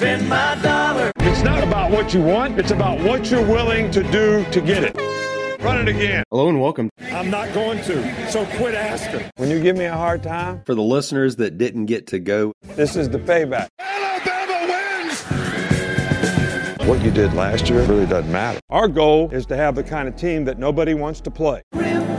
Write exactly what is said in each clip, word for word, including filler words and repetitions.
spend my dollar. It's not about what you want. It's about what you're willing to do to get it. Run it again. Hello and welcome. I'm not going to, so quit asking. When you give me a hard time, For the listeners that didn't get to go, this is the payback. Alabama wins! What you did last year really doesn't matter. Our goal is to have the kind of team that nobody wants to play. All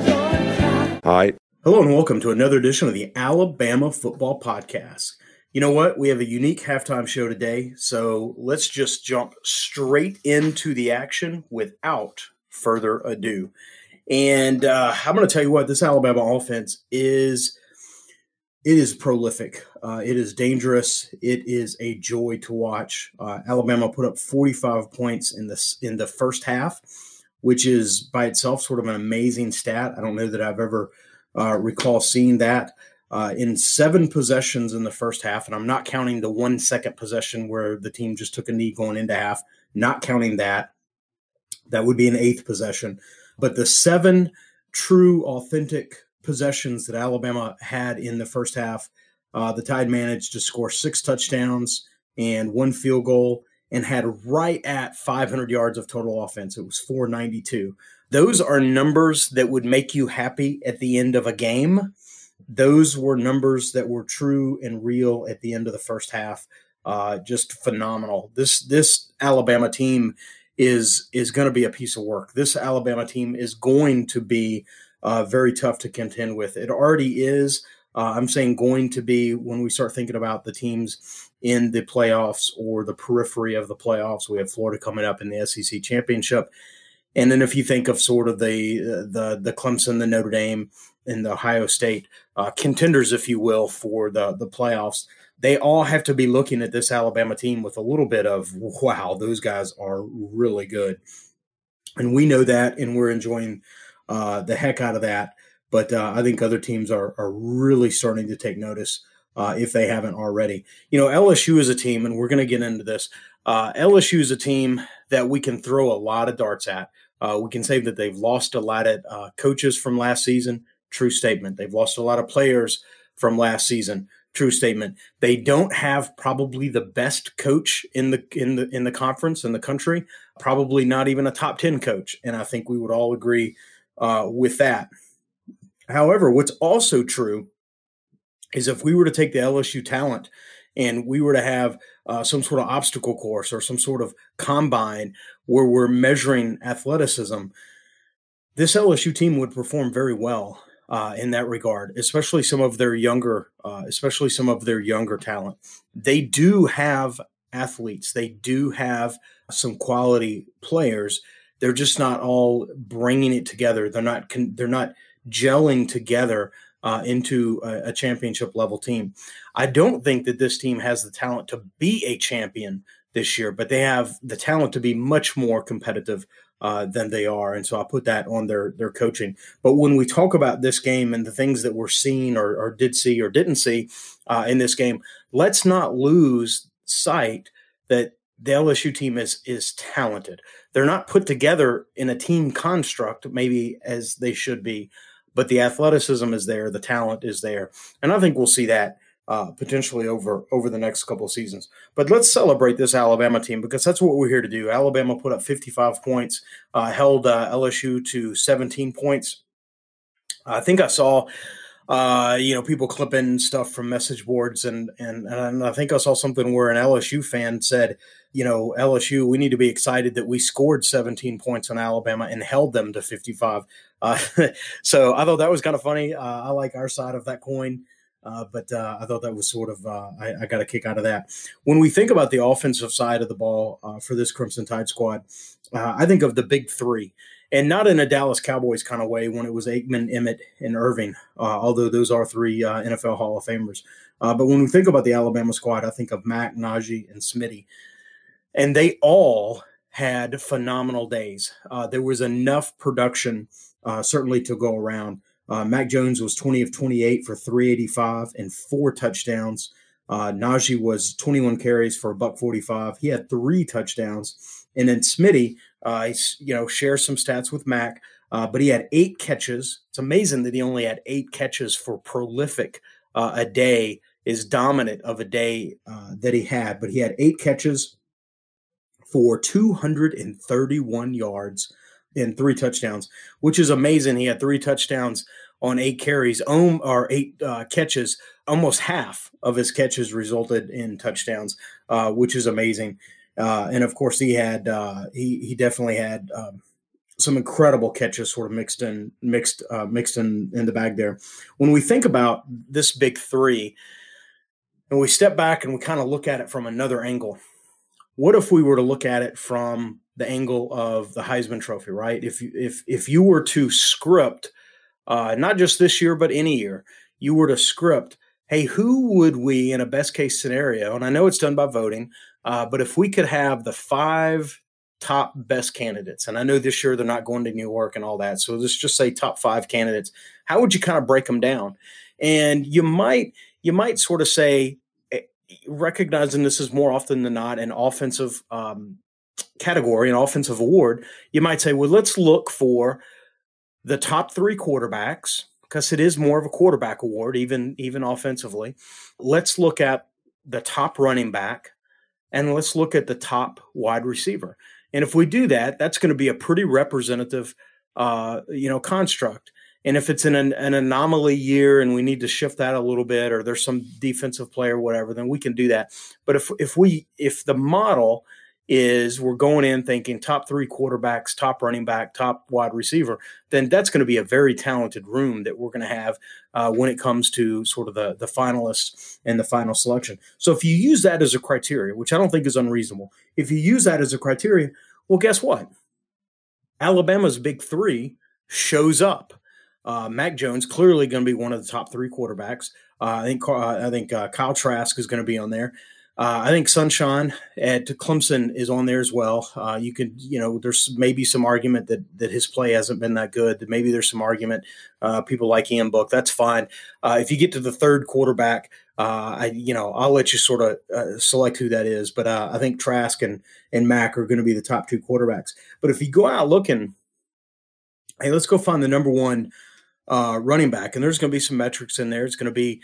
right. Hello and welcome to another edition of the Alabama Football Podcast. You know what? We have a unique halftime show today, so let's just jump straight into the action without further ado. And uh, I'm going to tell you what, this Alabama offense is, it is prolific. Uh, it is dangerous. It is a joy to watch. Uh, Alabama put up forty-five points in the, in the first half, which is by itself sort of an amazing stat. I don't know that I've ever uh, recall seeing that. Uh, in seven possessions in the first half, and I'm not counting the one second possession where the team just took a knee going into half, not counting that. That would be an eighth possession. But the seven true, authentic possessions that Alabama had in the first half, uh, the Tide managed to score six touchdowns and one field goal and had right at five hundred yards of total offense. It was four ninety-two. Those are numbers that would make you happy at the end of a game. Those were numbers that were true and real at the end of the first half. Uh, just phenomenal. This this Alabama team is is going to be a piece of work. This Alabama team is going to be uh, very tough to contend with. It already is. Uh, I'm saying going to be when we start thinking about the teams in the playoffs or the periphery of the playoffs. We have Florida coming up in the S E C championship. And then if you think of sort of the the the Clemson, the Notre Dame, and the Ohio State uh, contenders, if you will, for the, the playoffs, they all have to be looking at this Alabama team with a little bit of, wow, those guys are really good. And we know that, and we're enjoying uh, the heck out of that. But uh, I think other teams are are really starting to take notice uh, if they haven't already. You know, L S U is a team, and we're going to get into this. Uh, L S U is a team that we can throw a lot of darts at. Uh, we can say that they've lost a lot of uh, coaches from last season. True statement. They've lost a lot of players from last season. True statement. They don't have probably the best coach in the in the in the conference in the country. Probably not even a top ten coach, and I think we would all agree uh, with that. However, what's also true is if we were to take the L S U talent and we were to have uh, some sort of obstacle course or some sort of combine where we're measuring athleticism, this L S U team would perform very well uh, in that regard, especially some of their younger, uh, especially some of their younger talent. They do have athletes. They do have some quality players. They're just not all bringing it together. They're not. They're not gelling together Uh, into a, a championship level team. I don't think that this team has the talent to be a champion this year, but they have the talent to be much more competitive uh, than they are. And so I put that on their, their coaching. But when we talk about this game and the things that we're seeing or, or did see or didn't see uh, in this game, let's not lose sight that the L S U team is, is talented. They're not put together in a team construct, maybe as they should be, but the athleticism is there, the talent is there, and I think we'll see that uh, potentially over over the next couple of seasons. But let's celebrate this Alabama team because that's what we're here to do. Alabama put up fifty-five points, uh, held uh, L S U to seventeen points. I think I saw, uh, you know, people clipping stuff from message boards, and, and and I think I saw something where an L S U fan said, you know, L S U, we need to be excited that we scored seventeen points on Alabama and held them to fifty-five. Uh, so I thought that was kind of funny. Uh, I like our side of that coin, uh, but uh, I thought that was sort of uh, I, I got a kick out of that. When we think about the offensive side of the ball uh, for this Crimson Tide squad, uh, I think of the big three. And not in a Dallas Cowboys kind of way when it was Aikman, Emmett, and Irving, uh, although those are three uh, N F L Hall of Famers. Uh, but when we think about the Alabama squad, I think of Mac, Najee, and Smitty. And they all had phenomenal days. Uh, there was enough production, uh, certainly, to go around. Uh, Mac Jones was twenty of twenty-eight for three eighty-five and four touchdowns. Uh, Najee was twenty-one carries for a buck forty-five. He had three touchdowns. And then Smitty, uh, you know, shares some stats with Mac, uh, but he had eight catches. It's amazing that he only had eight catches for prolific uh, a day as dominant of a day uh, that he had, but he had eight catches for two hundred thirty-one yards and three touchdowns, which is amazing. He had three touchdowns on eight carries, um, or eight uh, catches. Almost half of his catches resulted in touchdowns, uh, which is amazing. Uh, and of course, he had uh, he he definitely had um, some incredible catches, sort of mixed in mixed uh, mixed in in the bag there. When we think about this big three, and we step back and we kind of look at it from another angle, what if we were to look at it from the angle of the Heisman Trophy, right? If you, if if you were to script, uh, not just this year but any year, you were to script, hey, who would we in a best case scenario? And I know it's done by voting, uh, but if we could have the five top best candidates, and I know this year they're not going to New York and all that, so let's just say top five candidates. How would you kind of break them down? And you might you might sort of say, recognizing this is more often than not an offensive um, category, an offensive award, you might say, well, let's look for the top three quarterbacks, because it is more of a quarterback award, even, even offensively. Let's look at the top running back, and let's look at the top wide receiver. And if we do that, that's going to be a pretty representative uh, you know, construct. And if it's in an, an anomaly year and we need to shift that a little bit, or there's some defensive play or whatever, then we can do that. But if if we if the model is we're going in thinking top three quarterbacks, top running back, top wide receiver, then that's going to be a very talented room that we're going to have uh, when it comes to sort of the, the finalists and the final selection. So if you use that as a criteria, which I don't think is unreasonable, if you use that as a criteria, well, guess what? Alabama's big three shows up. Uh, Mac Jones clearly going to be one of the top three quarterbacks. Uh, I think uh, I think uh, Kyle Trask is going to be on there. Uh, I think Sunshine at Clemson is on there as well. Uh, you could, you know, there's maybe some argument that that his play hasn't been that good. That maybe there's some argument. Uh, people like Ian Book. That's fine. Uh, if you get to the third quarterback, uh, I, you know, I'll let you sort of uh, select who that is. But uh, I think Trask and and Mac are going to be the top two quarterbacks. But if you go out looking, hey, let's go find the number one Uh, running back, and there's going to be some metrics in there. It's going to be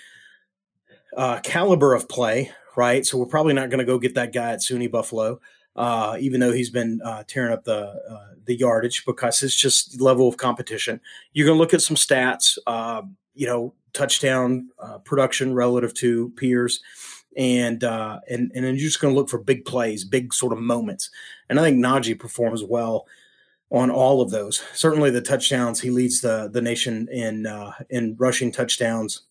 uh, caliber of play, right? So we're probably not going to go get that guy at SUNY Buffalo, uh, even though he's been uh, tearing up the uh, the yardage, because it's just level of competition. You're going to look at some stats, uh, you know, touchdown uh, production relative to peers, and uh, and and then you're just going to look for big plays, big sort of moments. And I think Najee performs well on all of those. Certainly the touchdowns, he leads the the nation in uh, in rushing touchdowns,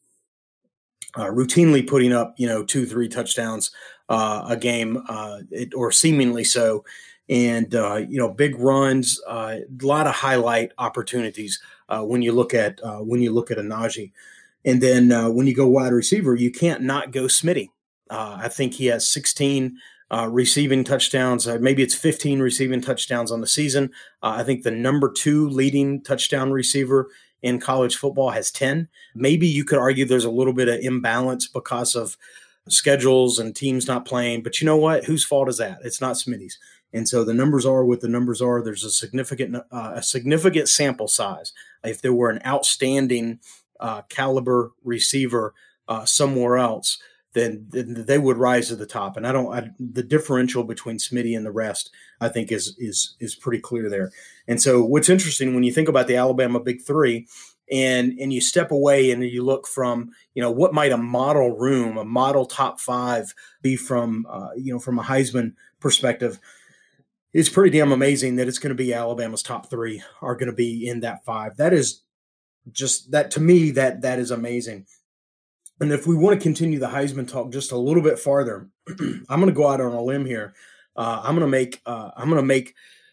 uh, routinely putting up, you know, two, three touchdowns uh, a game, uh, it, or seemingly so. And, uh, you know, big runs, uh, a lot of highlight opportunities uh, when you look at uh, when you look at a Najee. And then uh, when you go wide receiver, you can't not go Smitty. Uh, I think he has sixteen Uh, receiving touchdowns. Uh, maybe it's fifteen receiving touchdowns on the season. Uh, I think the number two leading touchdown receiver in college football has ten. Maybe you could argue there's a little bit of imbalance because of schedules and teams not playing. But you know what? Whose fault is that? It's not Smitty's. And so the numbers are what the numbers are. There's a significant uh, a significant sample size. If there were an outstanding uh, caliber receiver uh, somewhere else, then, then they would rise to the top. And I don't, I, the differential between Smitty and the rest, I think is, is, is pretty clear there. And so what's interesting when you think about the Alabama big three and, and you step away and you look from, you know, what might a model room, a model top five be from, uh, you know, from a Heisman perspective, it's pretty damn amazing that it's going to be Alabama's top three are going to be in that five. That is just that, to me, that, that is amazing. And if we want to continue the Heisman talk just a little bit farther, I'm going to go out on a limb here. Uh, I'm going to make uh, I'm going to make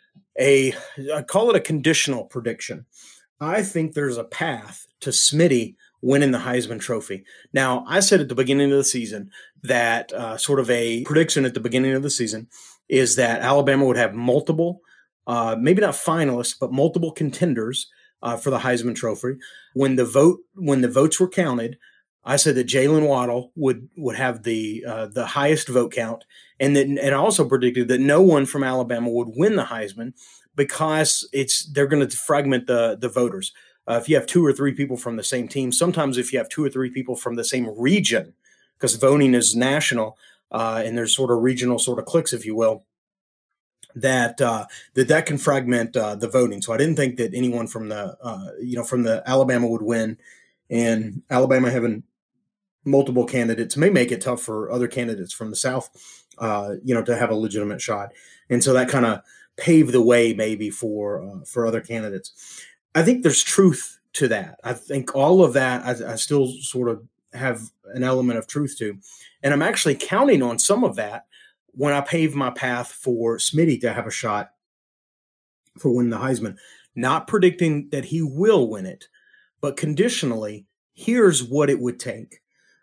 a I call it a conditional prediction. I think there's a path to Smitty winning the Heisman Trophy. Now, I said at the beginning of the season that uh, sort of a prediction at the beginning of the season is that Alabama would have multiple, uh, maybe not finalists, but multiple contenders uh, for the Heisman Trophy. When the vote when the votes were counted, I said that Jalen Waddle would would have the uh, the highest vote count, and that, and I also predicted that no one from Alabama would win the Heisman because it's they're going to fragment the the voters. Uh, if you have two or three people from the same team, sometimes if you have two or three people from the same region, because voting is national, uh, and there's sort of regional sort of cliques, if you will, that uh, that that can fragment uh, the voting. So I didn't think that anyone from the uh, you know from the Alabama would win, and Alabama having multiple candidates may make it tough for other candidates from the South, uh, you know, to have a legitimate shot. And so that kind of paved the way maybe for uh, for other candidates. I think there's truth to that. I think all of that I, I still sort of have an element of truth to, and I'm actually counting on some of that when I pave my path for Smitty to have a shot for winning the Heisman. Not predicting that he will win it, but conditionally, here's what it would take.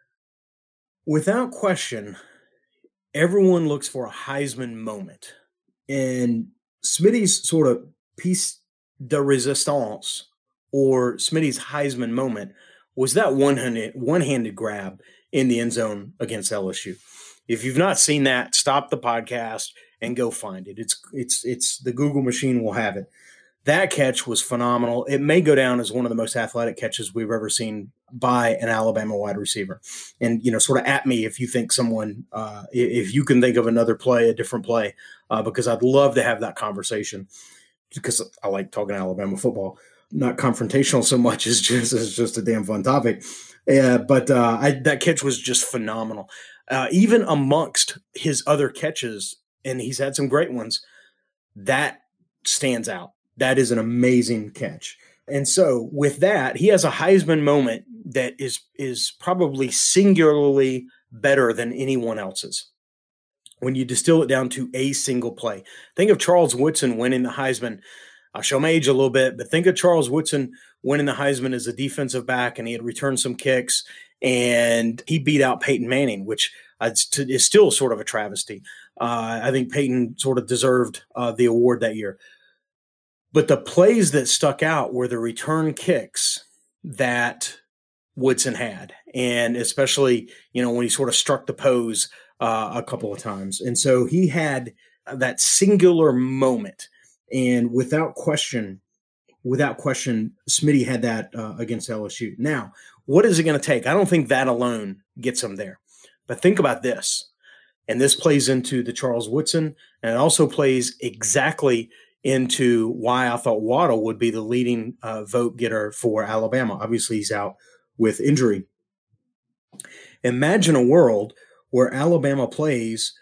Without question, everyone looks for a Heisman moment. And Smitty's sort of piece de resistance, or Smitty's Heisman moment, was that one-handed, one-handed grab in the end zone against L S U. If you've not seen that, stop the podcast and go find it. It's it's it's the Google machine will have it. That catch was phenomenal. It may go down as one of the most athletic catches we've ever seen by an Alabama wide receiver. And, you know, sort of at me if you think someone, uh, if you can think of another play, a different play, uh, because I'd love to have that conversation because I like talking Alabama football. Not confrontational so much as just as just a damn fun topic. Uh, but uh, I, that catch was just phenomenal. Uh, even amongst his other catches, and he's had some great ones, that stands out. That is an amazing catch. And so with that, he has a Heisman moment that is is probably singularly better than anyone else's. When you distill it down to a single play. Think of Charles Woodson winning the Heisman. I'll show my age a little bit, but think of Charles Woodson winning the Heisman as a defensive back, and he had returned some kicks, and he beat out Peyton Manning, which is still sort of a travesty. Uh, I think Peyton sort of deserved uh, the award that year. But the plays that stuck out were the return kicks that Woodson had, and especially, you know, when he sort of struck the pose uh, a couple of times. And so he had that singular moment. And without question, without question, Smitty had that uh, against L S U. Now, what is it going to take? I don't think that alone gets him there. But think about this. And this plays into the Charles Woodson, and it also plays exactly into why I thought Waddle would be the leading uh, vote getter for Alabama. Obviously, he's out with injury. Imagine a world where Alabama plays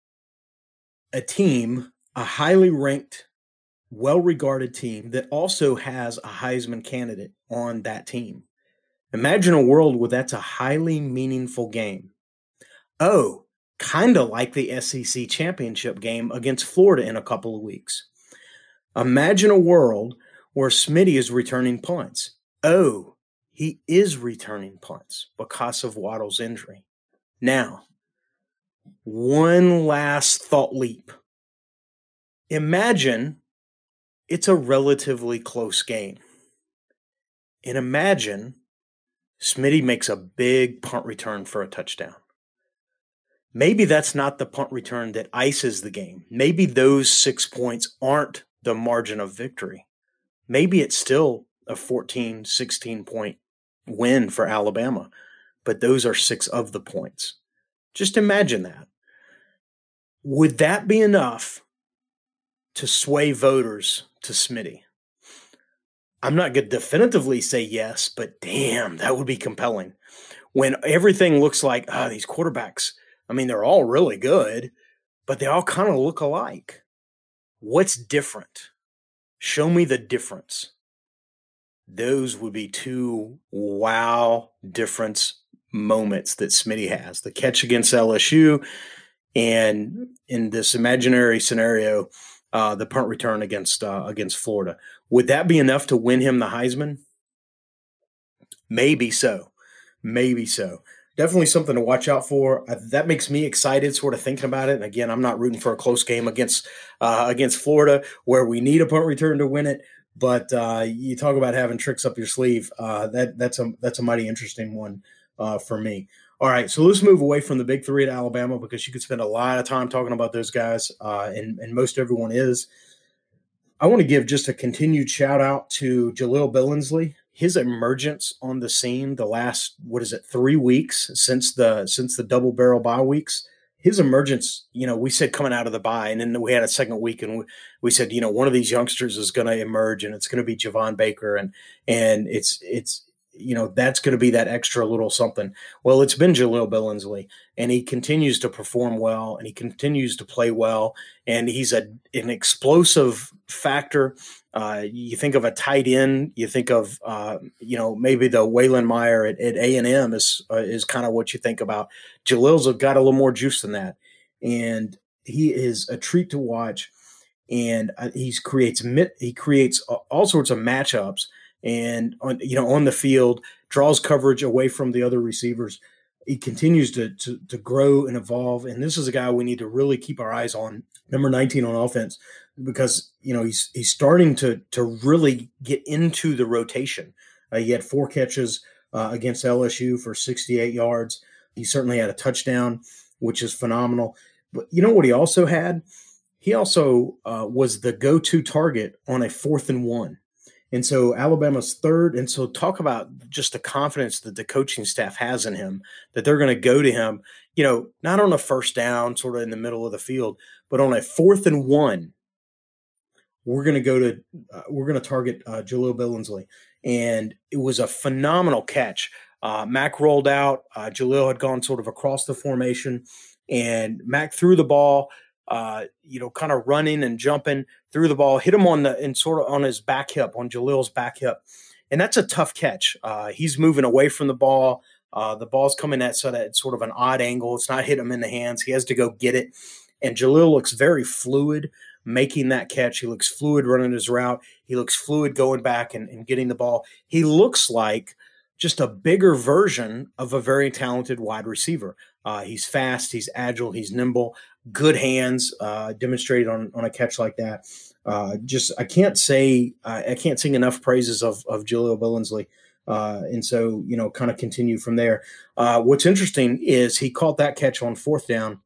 a team, a highly ranked, well-regarded team that also has a Heisman candidate on that team. Imagine a world where that's a highly meaningful game. Oh, kind of like the S E C championship game against Florida in a couple of weeks. Imagine a world where Smitty is returning punts. Oh, he is returning punts because of Waddle's injury. Now, one last thought leap. Imagine it's a relatively close game. And imagine Smitty makes a big punt return for a touchdown. Maybe that's not the punt return that ices the game. Maybe those six points aren't the margin of victory. Maybe it's still a fourteen, sixteen point win for Alabama, but those are six of the points. Just imagine that. Would that be enough to sway voters to Smitty? I'm not going to definitively say yes, but damn, that would be compelling. When everything looks like, ah, oh, these quarterbacks, I mean, they're all really good, but they all kind of look alike. What's different? Show me the difference. Those would be two wow difference moments that Smitty has. The catch against L S U, and in this imaginary scenario, uh, the punt return against uh, against Florida. Would that be enough to win him the Heisman? Maybe so. Maybe so. Definitely something to watch out for. Uh, that makes me excited sort of thinking about it. And again, I'm not rooting for a close game against uh, against Florida where we need a punt return to win it. But uh, you talk about having tricks up your sleeve. Uh, that that's a that's a mighty interesting one uh, for me. All right, so let's move away from the big three at Alabama because you could spend a lot of time talking about those guys, uh, and, and most everyone is. I want to give just a continued shout out to Jaleel Billingsley. his emergence on the scene the last, what is it, three weeks since the since the double barrel bye weeks, his emergence, you know, we said coming out of the bye, and then we had a second week, and we, we said, you know, one of these youngsters is going to emerge, and it's going to be Javon Baker, and and it's it's you know, that's going to be that extra little something. Well, it's been Jaleel Billingsley, and he continues to perform well, and he continues to play well, and he's a an explosive factor. Uh, you think of a tight end, you think of, uh, you know, maybe the Waylon Meyer at, at A and M is uh, is kind of what you think about. Jaleel's got a little more juice than that, and he is a treat to watch. And uh, he creates he creates all sorts of matchups, and on you know on the field draws coverage away from the other receivers. He continues to to to grow and evolve, and this is a guy we need to really keep our eyes on. Number nineteen on offense, because you know he's he's starting to to really get into the rotation. Uh, he had four catches uh, against L S U for sixty-eight yards. He certainly had a touchdown, which is phenomenal. But you know what he also had? He also uh, was the go-to target on a fourth and one. And so Alabama's third. And so talk about just the confidence that the coaching staff has in him, that they're going to go to him, you know, not on a first down, sort of in the middle of the field, but on a fourth and one, we're going to go to, uh, we're going to target uh, Jaleel Billingsley. And it was a phenomenal catch. Uh, Mac rolled out. Uh, Jaleel had gone sort of across the formation, and Mac threw the ball, uh, you know, kind of running and jumping, threw the ball, hit him on the, and sort of on his back hip, on Jaleel's back hip. And that's a tough catch. Uh, he's moving away from the ball. Uh, the ball's coming at sort of, sort of an odd angle. It's not hitting him in the hands. He has to go get it. And Jaleel looks very fluid making that catch. He looks fluid running his route. He looks fluid going back and, and getting the ball. He looks like just a bigger version of a very talented wide receiver. Uh, he's fast, he's agile, he's nimble, good hands, uh, demonstrated on, on a catch like that. Uh, just I can't say uh, I can't sing enough praises of of Jaleel Billingsley. Uh, and so, you know, kind of continue from there. Uh, what's interesting is he caught that catch on fourth down.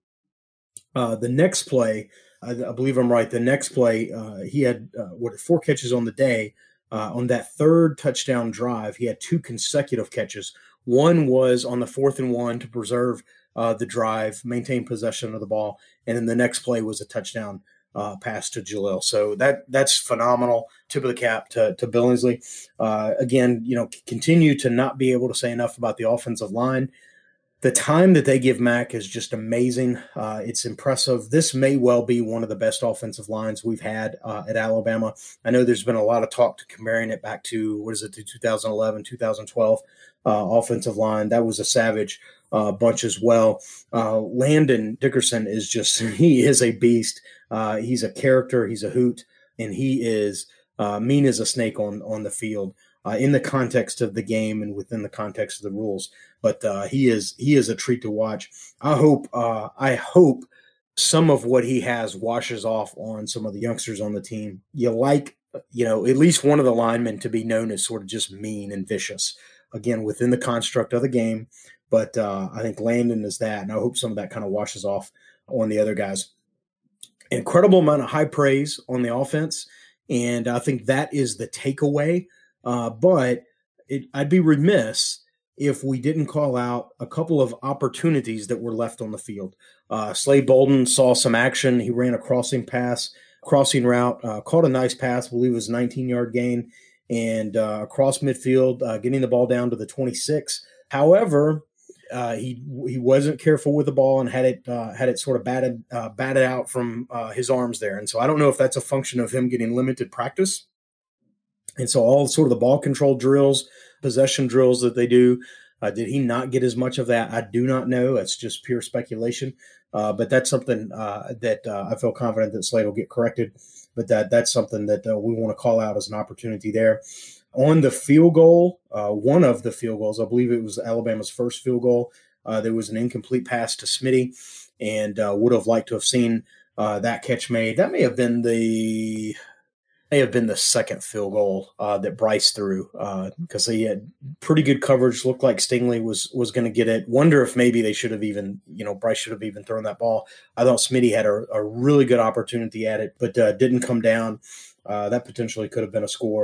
Uh, the next play, I, I believe I'm right. The next play, uh, he had uh, what four catches on the day. Uh, on that third touchdown drive, he had two consecutive catches. One was on the fourth and one to preserve uh, the drive, maintain possession of the ball, and then the next play was a touchdown uh, pass to Jaleel. So that that's phenomenal. Tip of the cap to to Billingsley. Uh, again, you know, continue to not be able to say enough about the offensive line. The time that they give Mac is just amazing. Uh, it's impressive. This may well be one of the best offensive lines we've had uh, at Alabama. I know there's been a lot of talk to comparing it back to, what is it, to two thousand eleven, two thousand twelve uh, offensive line. That was a savage uh, bunch as well. Uh, Landon Dickerson is just, he is a beast. Uh, he's a character. He's a hoot. And he is uh, mean as a snake on, on the field. Uh, in the context of the game and within the context of the rules, but uh, he is he is a treat to watch. I hope uh, I hope some of what he has washes off on some of the youngsters on the team. You like you know at least one of the linemen to be known as sort of just mean and vicious, again within the construct of the game. But uh, I think Landon is that, and I hope some of that kind of washes off on the other guys. Incredible amount of high praise on the offense, and I think that is the takeaway. Uh, but it, I'd be remiss if we didn't call out a couple of opportunities that were left on the field. Uh, Slade Bolden saw some action. He ran a crossing pass, crossing route, uh, caught a nice pass, I believe it was a nineteen-yard gain, and uh, across midfield, uh, getting the ball down to the twenty-six. However, uh, he he wasn't careful with the ball and had it uh, had it sort of batted uh, batted out from uh, his arms there. And so I don't know if that's a function of him getting limited practice. And so all sort of the ball control drills, possession drills that they do, uh, did he not get as much of that? I do not know. It's just pure speculation. Uh, but that's something uh, that uh, I feel confident that Slade will get corrected. But that that's something that uh, we want to call out as an opportunity there. On the field goal, uh, one of the field goals, I believe it was Alabama's first field goal, uh, there was an incomplete pass to Smitty, and uh, would have liked to have seen uh, that catch made. That may have been the – may have been the second field goal uh, that Bryce threw because uh, he had pretty good coverage. Looked like Stingley was was going to get it. Wonder if maybe they should have even, you know, Bryce should have even thrown that ball. I thought Smitty had a, a really good opportunity at it, but uh, didn't come down. Uh, that potentially could have been a score.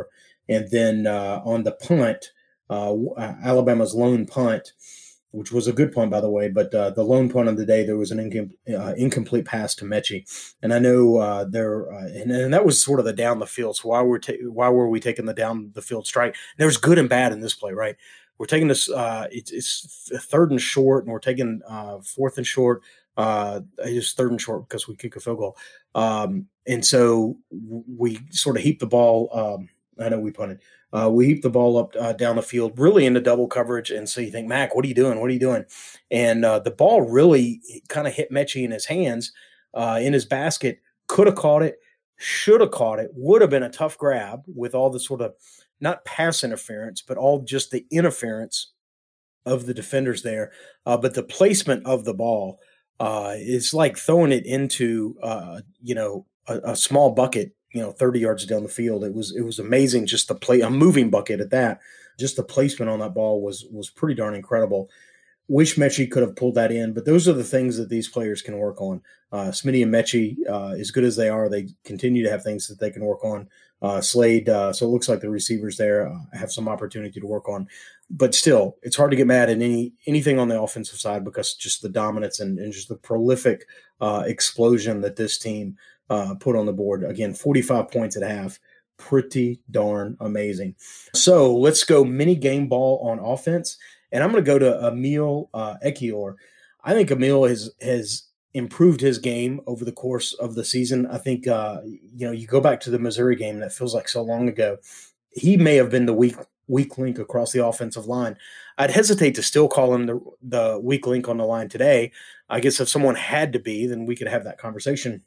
And then uh, on the punt, uh, Alabama's lone punt, which was a good punt, by the way, but uh, the lone punt of the day, there was an incom- uh, incomplete pass to Mechie. And I know uh, there, uh, and, and that was sort of the down the field. So why were ta- why were we taking the down the field strike? There's good and bad in this play, right? We're taking this, uh, it's, it's third and short, and we're taking uh, fourth and short. Uh, it's third and short because we kick a field goal. Um, and so we sort of heap the ball. Um, I know we punted. Uh, we heap the ball up uh, down the field, really into double coverage. And so you think, Mac, what are you doing? What are you doing? And uh, the ball really kind of hit Mechie in his hands, uh, in his basket. Could have caught it, should have caught it, would have been a tough grab with all the sort of not pass interference, but all just the interference of the defenders there. Uh, but the placement of the ball uh, is like throwing it into, uh, you know, a, a small bucket, you know, thirty yards down the field. It was, it was amazing. Just the play, a moving bucket at that, just the placement on that ball was, was pretty darn incredible. Wish Mechie could have pulled that in, but those are the things that these players can work on. Uh, Smitty and Mechie, uh, as good as they are, they continue to have things that they can work on. Uh, Slade, uh, so it looks like the receivers there uh, have some opportunity to work on. But still, it's hard to get mad at any anything on the offensive side because just the dominance and, and just the prolific uh, explosion that this team uh, put on the board. Again, forty-five points at half. Pretty darn amazing. So let's go mini game ball on offense. And I'm going to go to Emil uh, Ekiyor. I think Emil has has improved his game over the course of the season. I think, uh, you know, you go back to the Missouri game, that feels like so long ago. He may have been the weak weak link across the offensive line. I'd hesitate to still call him the, the weak link on the line today. I guess if someone had to be, then we could have that conversation.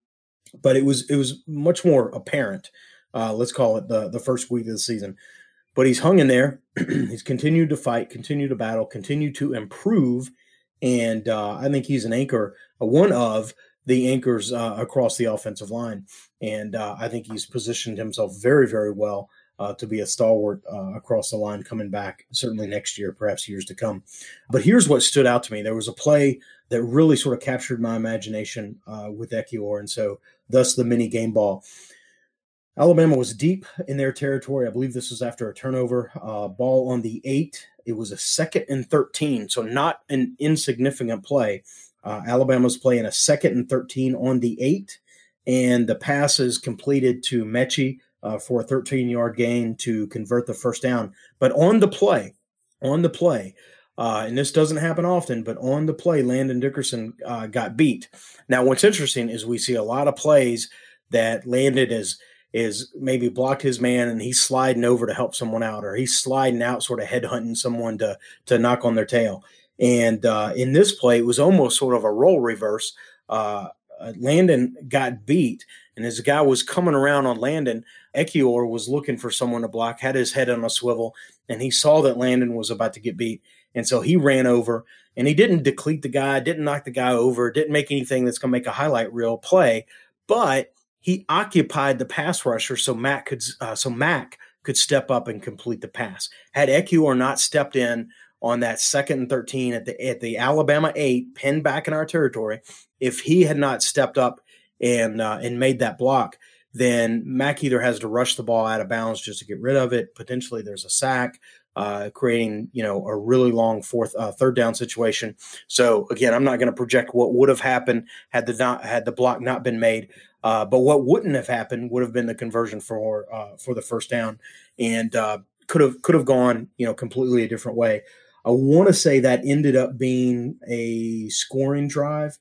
But it was it was much more apparent. Uh, let's call it the, the first week of the season. But he's hung in there. He's continued to fight, continued to battle, continued to improve. And uh, I think he's an anchor, uh, one of the anchors uh, across the offensive line. And uh, I think he's positioned himself very, very well uh, to be a stalwart uh, across the line coming back, certainly next year, perhaps years to come. But here's what stood out to me. There was a play that really sort of captured my imagination uh, with Ekiyor, and so thus the mini game ball. Alabama was deep in their territory. I believe this was after a turnover. Uh, ball on the eight. It was a second and thirteen, so not an insignificant play. Uh, Alabama's playing a second and thirteen on the eight, and the pass is completed to Mechie uh, for a thirteen-yard gain to convert the first down. But on the play, on the play, uh, and this doesn't happen often, but on the play, Landon Dickerson uh, got beat. Now, what's interesting is we see a lot of plays that landed as – is maybe blocked his man and he's sliding over to help someone out, or he's sliding out sort of headhunting someone to to knock on their tail. And uh, in this play, it was almost sort of a role reverse. Uh, Landon got beat, and as the guy was coming around on Landon, Ekiyor was looking for someone to block, had his head on a swivel, and he saw that Landon was about to get beat. And so he ran over, and he didn't deplete the guy, didn't knock the guy over, didn't make anything that's going to make a highlight reel play, but he occupied the pass rusher so Mac could uh, so Mac could step up and complete the pass. Had Ekiyor not stepped in on that second and thirteen at the at the Alabama eight, pinned back in our territory, if he had not stepped up and uh, and made that block, then Mac either has to rush the ball out of bounds just to get rid of it. Potentially, there's a sack, uh, creating you know a really long fourth uh, third down situation. So again, I'm not going to project what would have happened had the not had the block not been made. Uh, but what wouldn't have happened would have been the conversion for uh, for the first down, and uh, could have could have gone you know completely a different way. I want to say that ended up being a scoring drive.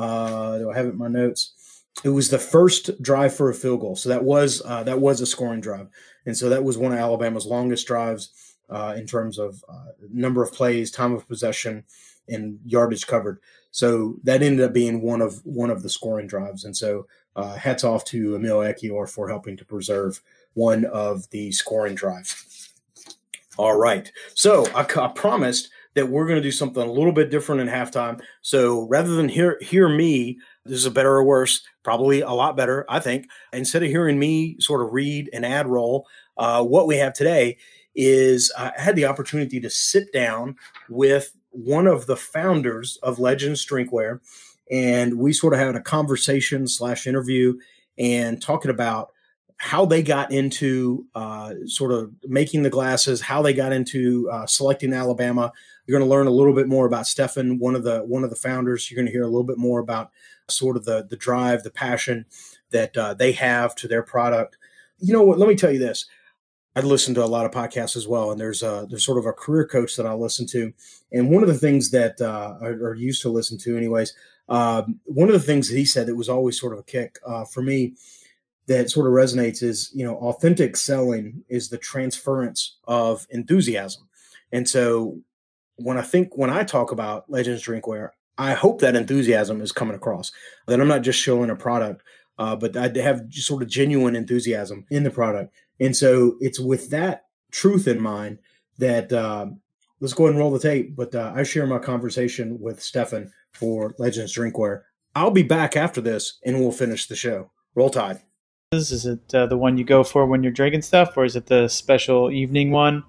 Uh, do I have it in my notes? It was the first drive for a field goal, so that was uh, that was a scoring drive, and so that was one of Alabama's longest drives uh, in terms of uh, number of plays, time of possession, and yardage covered. So that ended up being one of one of the scoring drives, and so. Uh, hats off to Emil Ekiyor for helping to preserve one of the scoring drives. All right. So I, I promised that we're going to do something a little bit different in halftime. So rather than hear, hear me, this is a better or worse, probably a lot better, I think. Instead of hearing me sort of read an ad roll, uh, what we have today is I had the opportunity to sit down with one of the founders of Legends Drinkware. And we sort of had a conversation slash interview and talking about how they got into uh, sort of making the glasses, how they got into uh, selecting Alabama. You're going to learn a little bit more about Stephan, one of the one of the founders. You're going to hear a little bit more about sort of the the drive, the passion that uh, they have to their product. You know what? Let me tell you this. I listen to a lot of podcasts as well, and there's a, there's sort of a career coach that I listen to. And one of the things that uh, I, or used to listen to anyways, um, one of the things that he said that was always sort of a kick uh, for me that sort of resonates is, you know, authentic selling is the transference of enthusiasm. And so when I think, when I talk about Legends Drinkware, I hope that enthusiasm is coming across, that I'm not just showing a product, uh, but I have sort of genuine enthusiasm in the product. And so it's with that truth in mind that uh, let's go ahead and roll the tape. But uh, I share my conversation with Stephan for Legends Drinkware. I'll be back after this and we'll finish the show. Roll Tide. Is it uh, the one you go for when you're drinking stuff, or is it the special evening one?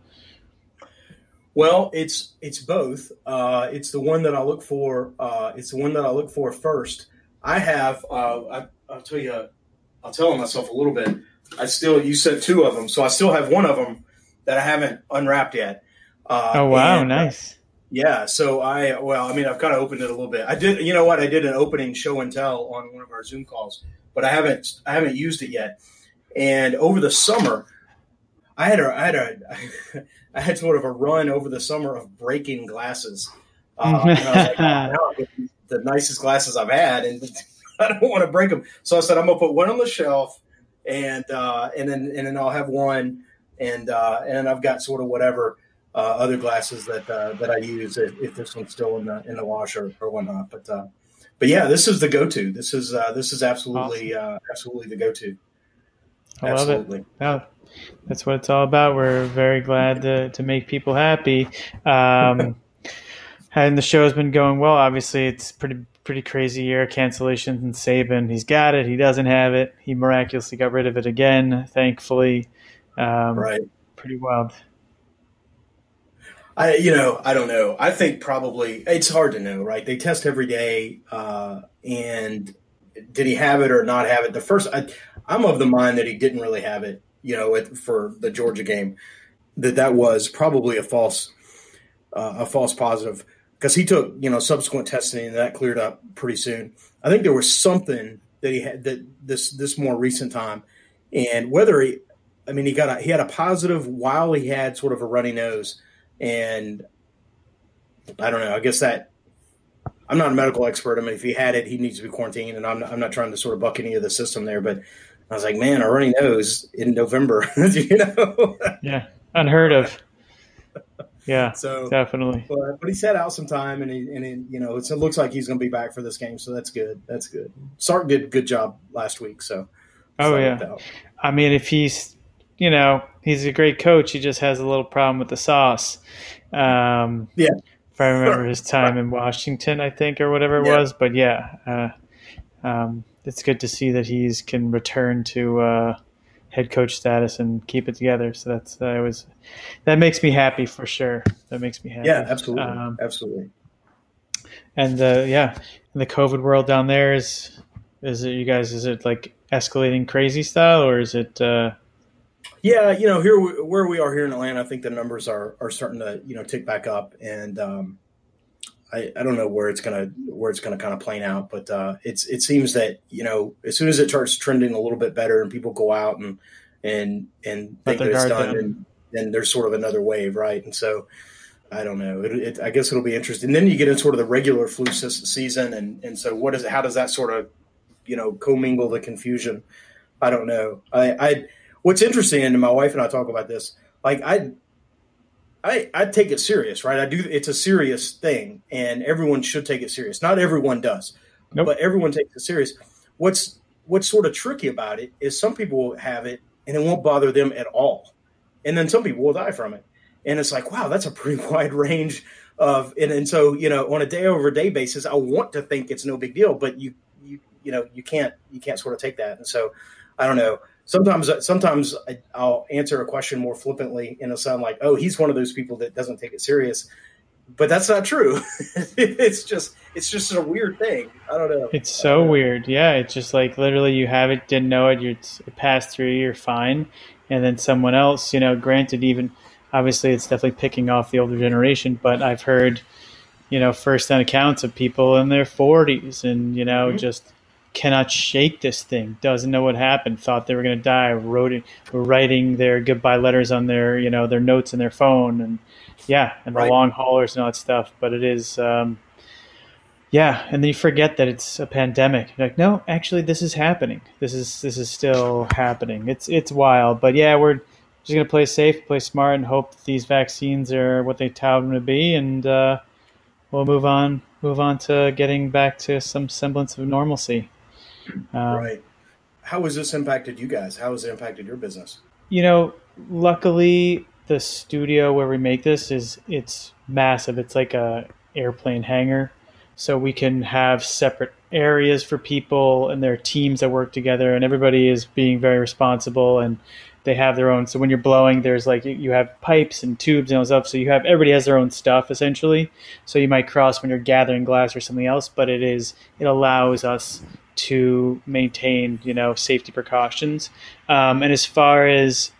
Well, it's it's both. Uh, it's the one that I look for. Uh, it's the one that I look for first. I have. Uh, I, I'll tell you. I'll tell myself a little bit. I still, you said two of them, so I still have one of them that I haven't unwrapped yet. Uh, oh, wow. and, nice. Yeah. So I, well, I mean, I've kind of opened it a little bit. I did, you know what? I did an opening show and tell on one of our Zoom calls, but I haven't, I haven't used it yet. And over the summer, I had a, I had a, I had sort of a run over the summer of breaking glasses. Uh, and I was like, oh, now I get the nicest glasses I've had, and I don't want to break them. So I said, I'm going to put one on the shelf. And uh, and then and then I'll have one, and uh, and then I've got sort of whatever uh, other glasses that uh, that I use if, if this one's still in the in the wash or, or whatnot. But uh, but yeah, this is the go-to. This is uh, this is absolutely awesome. uh, absolutely the go-to. I love absolutely. it. No, that's what it's all about. We're very glad to to make people happy. Um, and the show's been going well. Obviously, it's pretty. Pretty crazy year, cancellations in Saban. He's got it. He doesn't have it. He miraculously got rid of it again, thankfully. Um, right. Pretty wild. I, you know, I don't know. I think probably it's hard to know, right? They test every day. Uh, and did he have it or not have it? The first, I, I'm of the mind that he didn't really have it, you know, it, for the Georgia game, that that was probably a false, uh, a false positive. Because he took, you know, subsequent testing and that cleared up pretty soon. I think there was something that he had that this this more recent time, and whether he, I mean, he got a, he had a positive while he had sort of a runny nose, and I don't know. I guess that I'm not a medical expert. I mean, if he had it, he needs to be quarantined, and I'm not, I'm not trying to sort of buck any of the system there. But I was like, man, a runny nose in November, you know? Yeah, unheard of. Yeah, so definitely. But, but he sat out some time, and he, and he, you know, it's, it looks like he's going to be back for this game, so that's good. That's good. Sark did a good job last week, so. Oh yeah, I mean, if he's, you know, he's a great coach. He just has a little problem with the sauce. Um, yeah, if I remember his time in Washington, I think, or whatever it yeah. was. But yeah, uh, um, it's good to see that he's can return to. Uh, head coach status and keep it together. So that's, uh, was, that makes me happy for sure. That makes me happy. Yeah, absolutely. Um, absolutely. And, uh, yeah, in the COVID world down there is, is it, you guys, is it like escalating crazy style, or is it, uh, yeah, you know, here, we, where we are here in Atlanta, I think the numbers are, are starting to, you know, tick back up, and, um, I, I don't know where it's gonna where it's gonna kind of plane out, but uh, it's it seems that, you know, as soon as it starts trending a little bit better and people go out and and and think that it's done, and then there's sort of another wave, right? And so I don't know. It, it, I guess it'll be interesting. And then you get into sort of the regular flu season, and and so what is it? How does that sort of, you know, commingle the confusion? I don't know. I, I what's interesting, and my wife and I talk about this, like I. I, I take it serious, right? I do. It's a serious thing, and everyone should take it serious. Not everyone does, nope. but everyone takes it serious. What's what's sort of tricky about it is some people have it, and it won't bother them at all, and then some people will die from it. And it's like, wow, that's a pretty wide range of. And, and so, you know, on a day over day basis, I want to think it's no big deal, but you you you know you can't you can't sort of take that. And so, I don't know. Sometimes, sometimes I'll answer a question more flippantly, and it'll sound like, "Oh, he's one of those people that doesn't take it serious." but that's not true. it's just it's just a weird thing. I don't know. It's so weird. Yeah, it's just like literally you have it, didn't know it, you it passed through, you're fine, and then someone else, you know, granted, even obviously it's definitely picking off the older generation, but I've heard, you know, first-hand accounts of people in their forties and, you know, mm-hmm. just cannot shake this thing, doesn't know what happened, thought they were going to die, wrote it, were writing their goodbye letters on their, you know, their notes in their phone, and yeah, and right. the long haulers and all that stuff. But it is, um, yeah, and then you forget that it's a pandemic. You're like, no, actually, this is happening. This is this is still happening. It's it's wild, but yeah, we're just going to play safe, play smart, and hope that these vaccines are what they tout them to be, and uh, we'll move on, move on to getting back to some semblance of normalcy. Um, right. How has this impacted you guys? How has it impacted your business? You know, luckily the studio where we make this is it's massive. It's like a airplane hangar, so we can have separate areas for people and there are teams that work together, and everybody is being very responsible and they have their own. So when you're blowing, there's like you have pipes and tubes and all stuff. So you have everybody has their own stuff essentially. So you might cross when you're gathering glass or something else, but it is it allows us to maintain, you know, safety precautions. Um, and as far as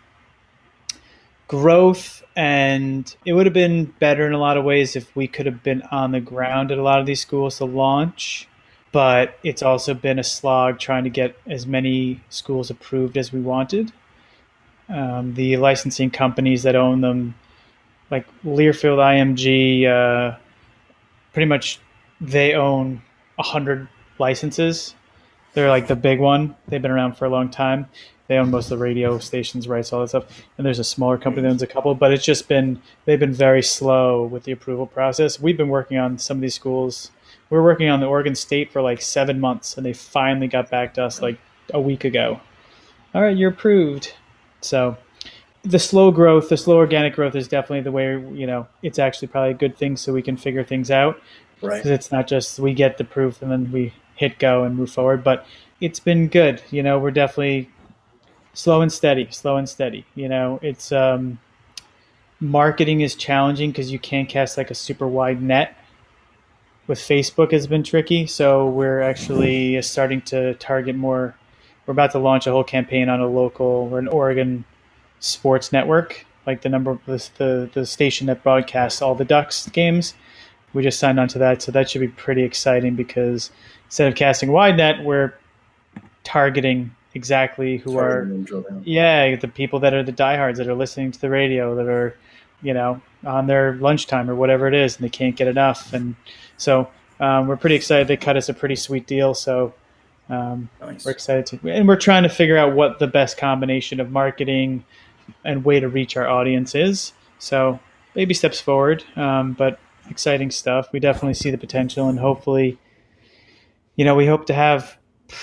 growth, and it would have been better in a lot of ways if we could have been on the ground at a lot of these schools to launch. But it's also been a slog trying to get as many schools approved as we wanted. Um, the licensing companies that own them, like Learfield I M G, uh, pretty much they own a hundred licenses. They're like the big one. They've been around for a long time. They own most of the radio stations, rights, all that stuff. And there's a smaller company that owns a couple, but it's just been, they've been very slow with the approval process. We've been working on some of these schools. We were working on the Oregon State for like seven months and they finally got back to us like a week ago. All right, you're approved. So the slow growth, the slow organic growth is definitely the way, you know, it's actually probably a good thing so we can figure things out. Right. Because it's not just we get the proof and then we hit go and move forward, but it's been good. You know, we're definitely slow and steady, slow and steady. You know, it's um, marketing is challenging because you can't cast like a super wide net. With Facebook has been tricky. So we're actually starting to target more. We're about to launch a whole campaign on a local or an Oregon sports network, like the number the, the, the station that broadcasts all the Ducks games. We just signed on to that. So that should be pretty exciting because instead of casting wide net, we're targeting exactly who targeting are, yeah, the people that are the diehards that are listening to the radio, that are, you know, on their lunchtime or whatever it is, and they can't get enough. And so um, we're pretty excited. They cut us a pretty sweet deal. So um, nice. We're excited to, and we're trying to figure out what the best combination of marketing and way to reach our audience is. So baby steps forward, um, but exciting stuff. We definitely see the potential, and hopefully, you know, we hope to have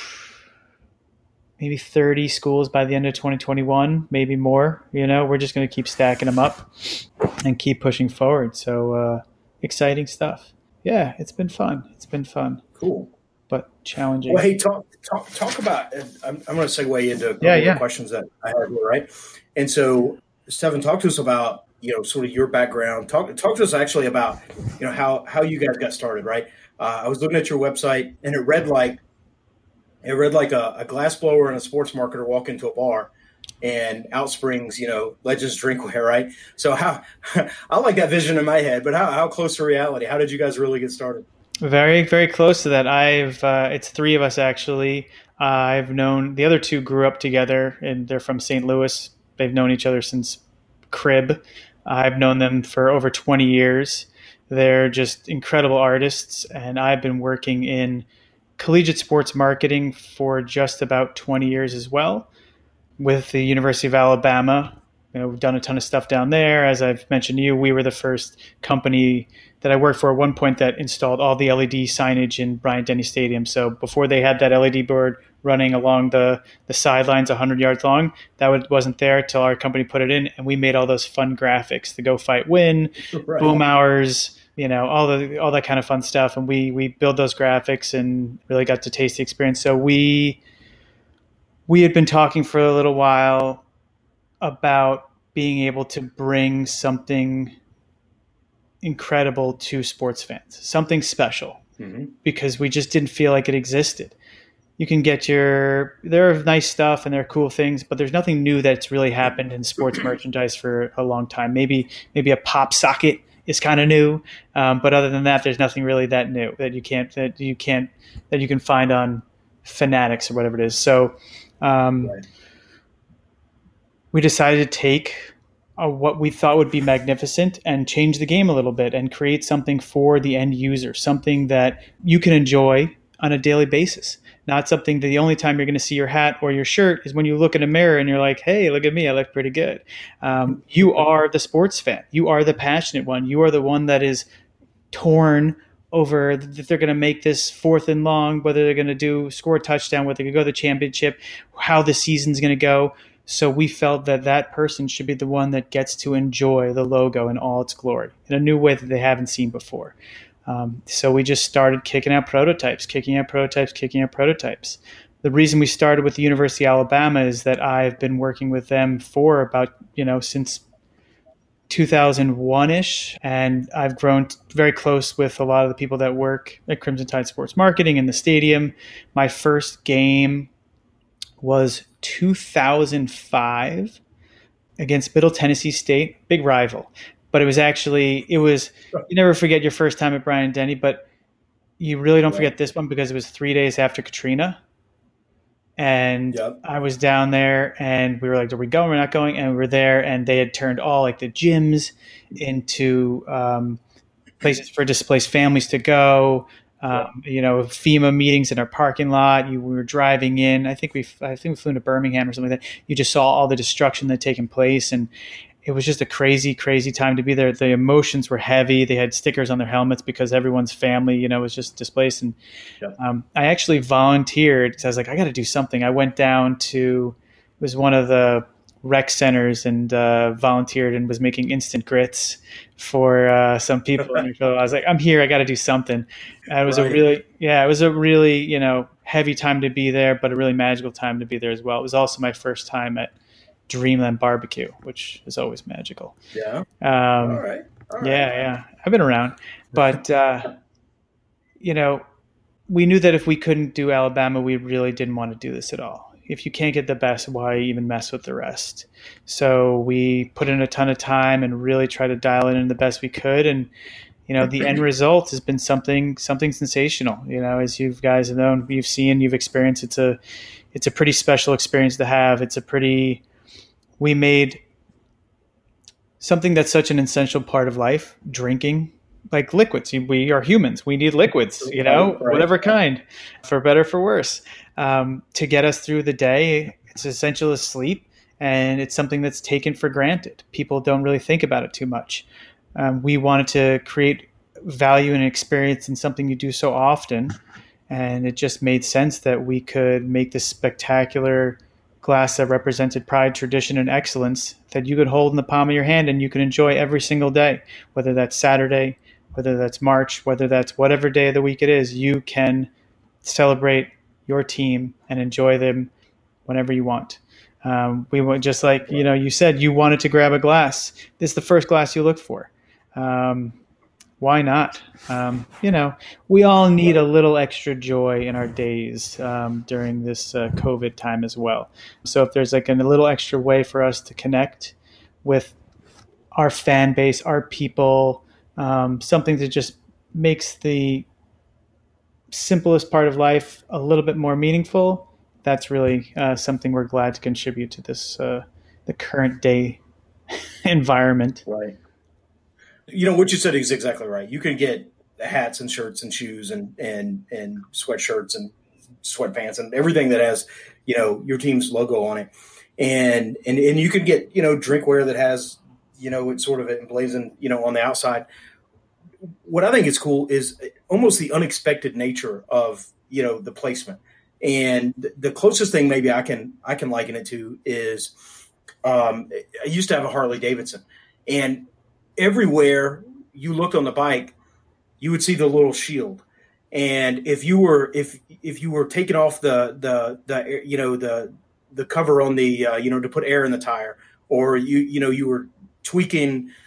maybe thirty schools by the end of twenty twenty-one, maybe more. You know, we're just going to keep stacking them up and keep pushing forward. So uh, exciting stuff. Yeah, it's been fun. It's been fun. Cool. But challenging. Well, hey, talk talk talk about. I'm, I'm going to segue into a couple yeah, yeah. of questions that I have here, right? And so, Stephen, talk to us about, you know, sort of your background. Talk talk to us actually about, you know, how how you guys got started, right? Uh, I was looking at your website, and it read like it read like a, a glass blower and a sports marketer walk into a bar, and out springs, you know, Legends Drinkware, right? So how I like that vision in my head, but how how close to reality? How did you guys really get started? Very, very close to that. I've uh, it's three of us actually. Uh, I've known the other two grew up together, and they're from Saint Louis. They've known each other since crib. I've known them for over twenty years. They're just incredible artists, and I've been working in collegiate sports marketing for just about twenty years as well with the University of Alabama. You know, we've done a ton of stuff down there. As I've mentioned to you, we were the first company that I worked for at one point that installed all the L E D signage in Bryant-Denny Stadium. So before they had that L E D board running along the, the sidelines one hundred yards long, that would, wasn't there until our company put it in, and we made all those fun graphics, the Go Fight Win, right. Boom Hours, you know, all the all that kind of fun stuff. And we we build those graphics and really got to taste the experience. So we we had been talking for a little while about being able to bring something incredible to sports fans, something special, mm-hmm. because we just didn't feel like it existed. You can get your, there are nice stuff and there are cool things, but there's nothing new that's really happened in sports merchandise for a long time. Maybe, maybe a pop socket is kind of new. Um, but other than that, there's nothing really that new that you can't, that you can't, that you can find on Fanatics or whatever it is. So um, right. we decided to take uh, what we thought would be magnificent and change the game a little bit and create something for the end user, something that you can enjoy on a daily basis. Not something that the only time you're going to see your hat or your shirt is when you look in a mirror and you're like, hey, look at me, I look pretty good. Um, you are the sports fan. You are the passionate one. You are the one that is torn over that they're going to make this fourth and long, whether they're going to do score a touchdown, whether they're going to go to the championship, how the season's going to go. So we felt that that person should be the one that gets to enjoy the logo in all its glory in a new way that they haven't seen before. Um, so we just started kicking out prototypes, kicking out prototypes, kicking out prototypes. The reason we started with the University of Alabama is that I've been working with them for about, you know, since two thousand one-ish, and I've grown very close with a lot of the people that work at Crimson Tide Sports Marketing in the stadium. My first game was two thousand five against Middle Tennessee State, big rival. But it was actually, it was, you never forget your first time at Bryant-Denny, but you really don't forget this one because it was three days after Katrina. And yep. I was down there and we were like, are we going? We're not going. And we were there and they had turned all like the gyms into um, places for displaced families to go. Um, you know, FEMA meetings in our parking lot. You we were driving in. I think we, I think we flew into Birmingham or something like that. You just saw all the destruction that had taken place, and it was just a crazy, crazy time to be there. The emotions were heavy. They had stickers on their helmets because everyone's family, you know, was just displaced. And yeah. um, I actually volunteered because I was like, I got to do something. I went down to, it was one of the rec centers and uh, volunteered and was making instant grits for uh, some people. I was like, I'm here. I got to do something. And it was right. a really, yeah, it was a really, you know, heavy time to be there, but a really magical time to be there as well. It was also my first time at Dreamland Barbecue, which is always magical. Yeah. Um, all right. All right. Yeah, yeah. I've been around, but uh, you know, we knew that if we couldn't do Alabama, we really didn't want to do this at all. If you can't get the best, why even mess with the rest? So we put in a ton of time and really tried to dial it in the best we could. And, you know, the end result has been something, something sensational. You know, as you guys have known, you've seen, you've experienced, it's a, it's a pretty special experience to have. It's a pretty, we made something that's such an essential part of life, drinking, like liquids. We are humans. We need liquids, you know, right. whatever kind, for better, for worse, um, to get us through the day. It's essential as sleep, and it's something that's taken for granted. People don't really think about it too much. Um, we wanted to create value and experience in something you do so often, and it just made sense that we could make this spectacular glass that represented pride, tradition, and excellence that you could hold in the palm of your hand and you can enjoy every single day, whether that's Saturday, whether that's March, whether that's whatever day of the week it is. You can celebrate your team and enjoy them whenever you want. Um, we want, just like, you know, you said you wanted to grab a glass. This is the first glass you look for. Um, why not? Um, you know, we all need a little extra joy in our days um, during this uh, COVID time as well. So if there's like a little extra way for us to connect with our fan base, our people, um, something that just makes the simplest part of life a little bit more meaningful, that's really uh, something we're glad to contribute to this, uh, the current day environment. Right. You know, what you said is exactly right. You can get hats and shirts and shoes and, and, and sweatshirts and sweatpants and everything that has, you know, your team's logo on it. And, and, and you can get, you know, drinkware that has, you know, it's sort of emblazoned, you know, on the outside. What I think is cool is almost the unexpected nature of, you know, the placement. And the closest thing maybe I can, I can liken it to is um, I used to have a Harley Davidson, and everywhere you looked on the bike, you would see the little shield. And if you were if if you were taking off the the the you know the the cover on the uh, you know to put air in the tire, or you you know you were tweaking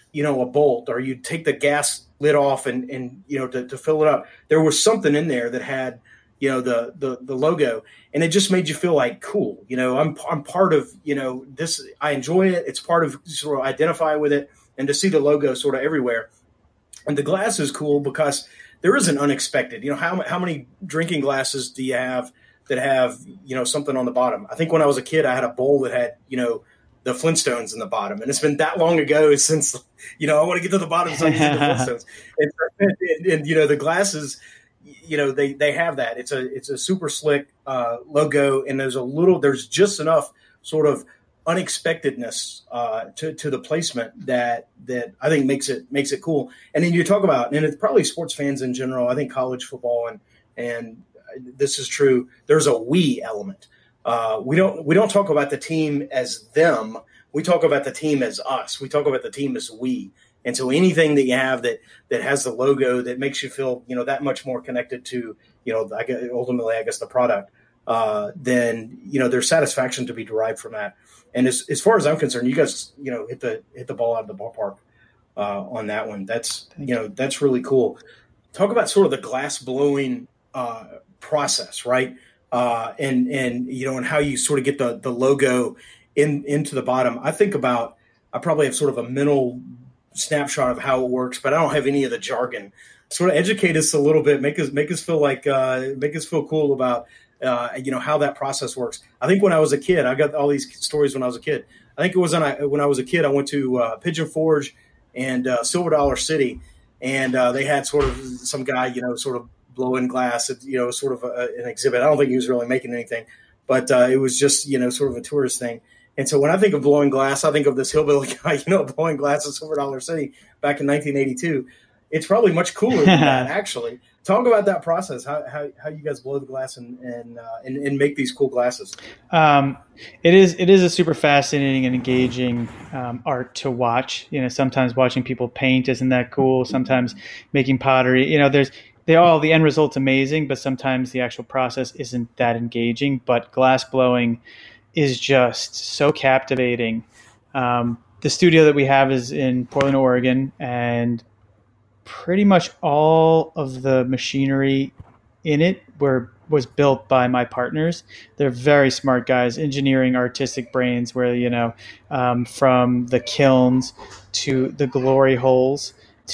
you know, a bolt, or you'd take the gas lid off and, and you know, to, to fill it up. There was something in there that had, you know, the, the, the logo, and it just made you feel like, cool, you know, I'm, I'm part of, you know, this, I enjoy it. It's part of, sort of identify with it, and to see the logo sort of everywhere. And the glass is cool because there is an unexpected, you know, how, how many drinking glasses do you have that have, you know, something on the bottom? I think when I was a kid, I had a bowl that had, you know, the Flintstones in the bottom, and it's been that long ago since, you know, I want to get to the bottom so I can see the Flintstones. And, and, and, you know, the glasses, you know, they, they have that. It's a, it's a super slick uh, logo, and there's a little, there's just enough sort of unexpectedness uh, to, to the placement that, that I think makes it, makes it cool. And then you talk about, and it's probably sports fans in general, I think college football, and, and this is true, there's a we element. Uh, we don't we don't talk about the team as them. We talk about the team as us. We talk about the team as we. And so anything that you have that that has the logo that makes you feel, you know, that much more connected to, you know, I guess, ultimately, I guess, the product, uh, then, you know, there's satisfaction to be derived from that. And as as far as I'm concerned, you guys, you know, hit the hit the ball out of the ballpark uh, on that one. That's, you know, that's really cool. Talk about sort of the glass blowing uh, process, right? Uh, and, and, you know, and how you sort of get the, the logo in, into the bottom. I think about, I probably have sort of a mental snapshot of how it works, but I don't have any of the jargon. Sort of educate us a little bit, make us, make us feel like, uh, make us feel cool about, uh, you know, how that process works. I think when I was a kid, I got all these stories when I was a kid. I think it was when I, when I was a kid, I went to uh, Pigeon Forge and uh, Silver Dollar City, and uh, they had sort of some guy, you know, sort of blowing glass, you know, sort of a, an exhibit. I don't think he was really making anything, but uh, it was just, you know, sort of a tourist thing. And so when I think of blowing glass, I think of this hillbilly guy, you know, blowing glass at Silver Dollar City back in nineteen eighty-two. It's probably much cooler than that, actually. Talk about that process, how how, how you guys blow the glass and and, uh, and and make these cool glasses. Um, it is it is a super fascinating and engaging um, art to watch. You know, sometimes watching people paint isn't that cool. Sometimes making pottery, you know, there's they all the end result's amazing, but sometimes the actual process isn't that engaging. But glass blowing is just so captivating. Um, the studio that we have is in Portland, Oregon, and pretty much all of the machinery in it were was built by my partners. They're very smart guys, engineering, artistic brains, where, you know, um, from the kilns to the glory holes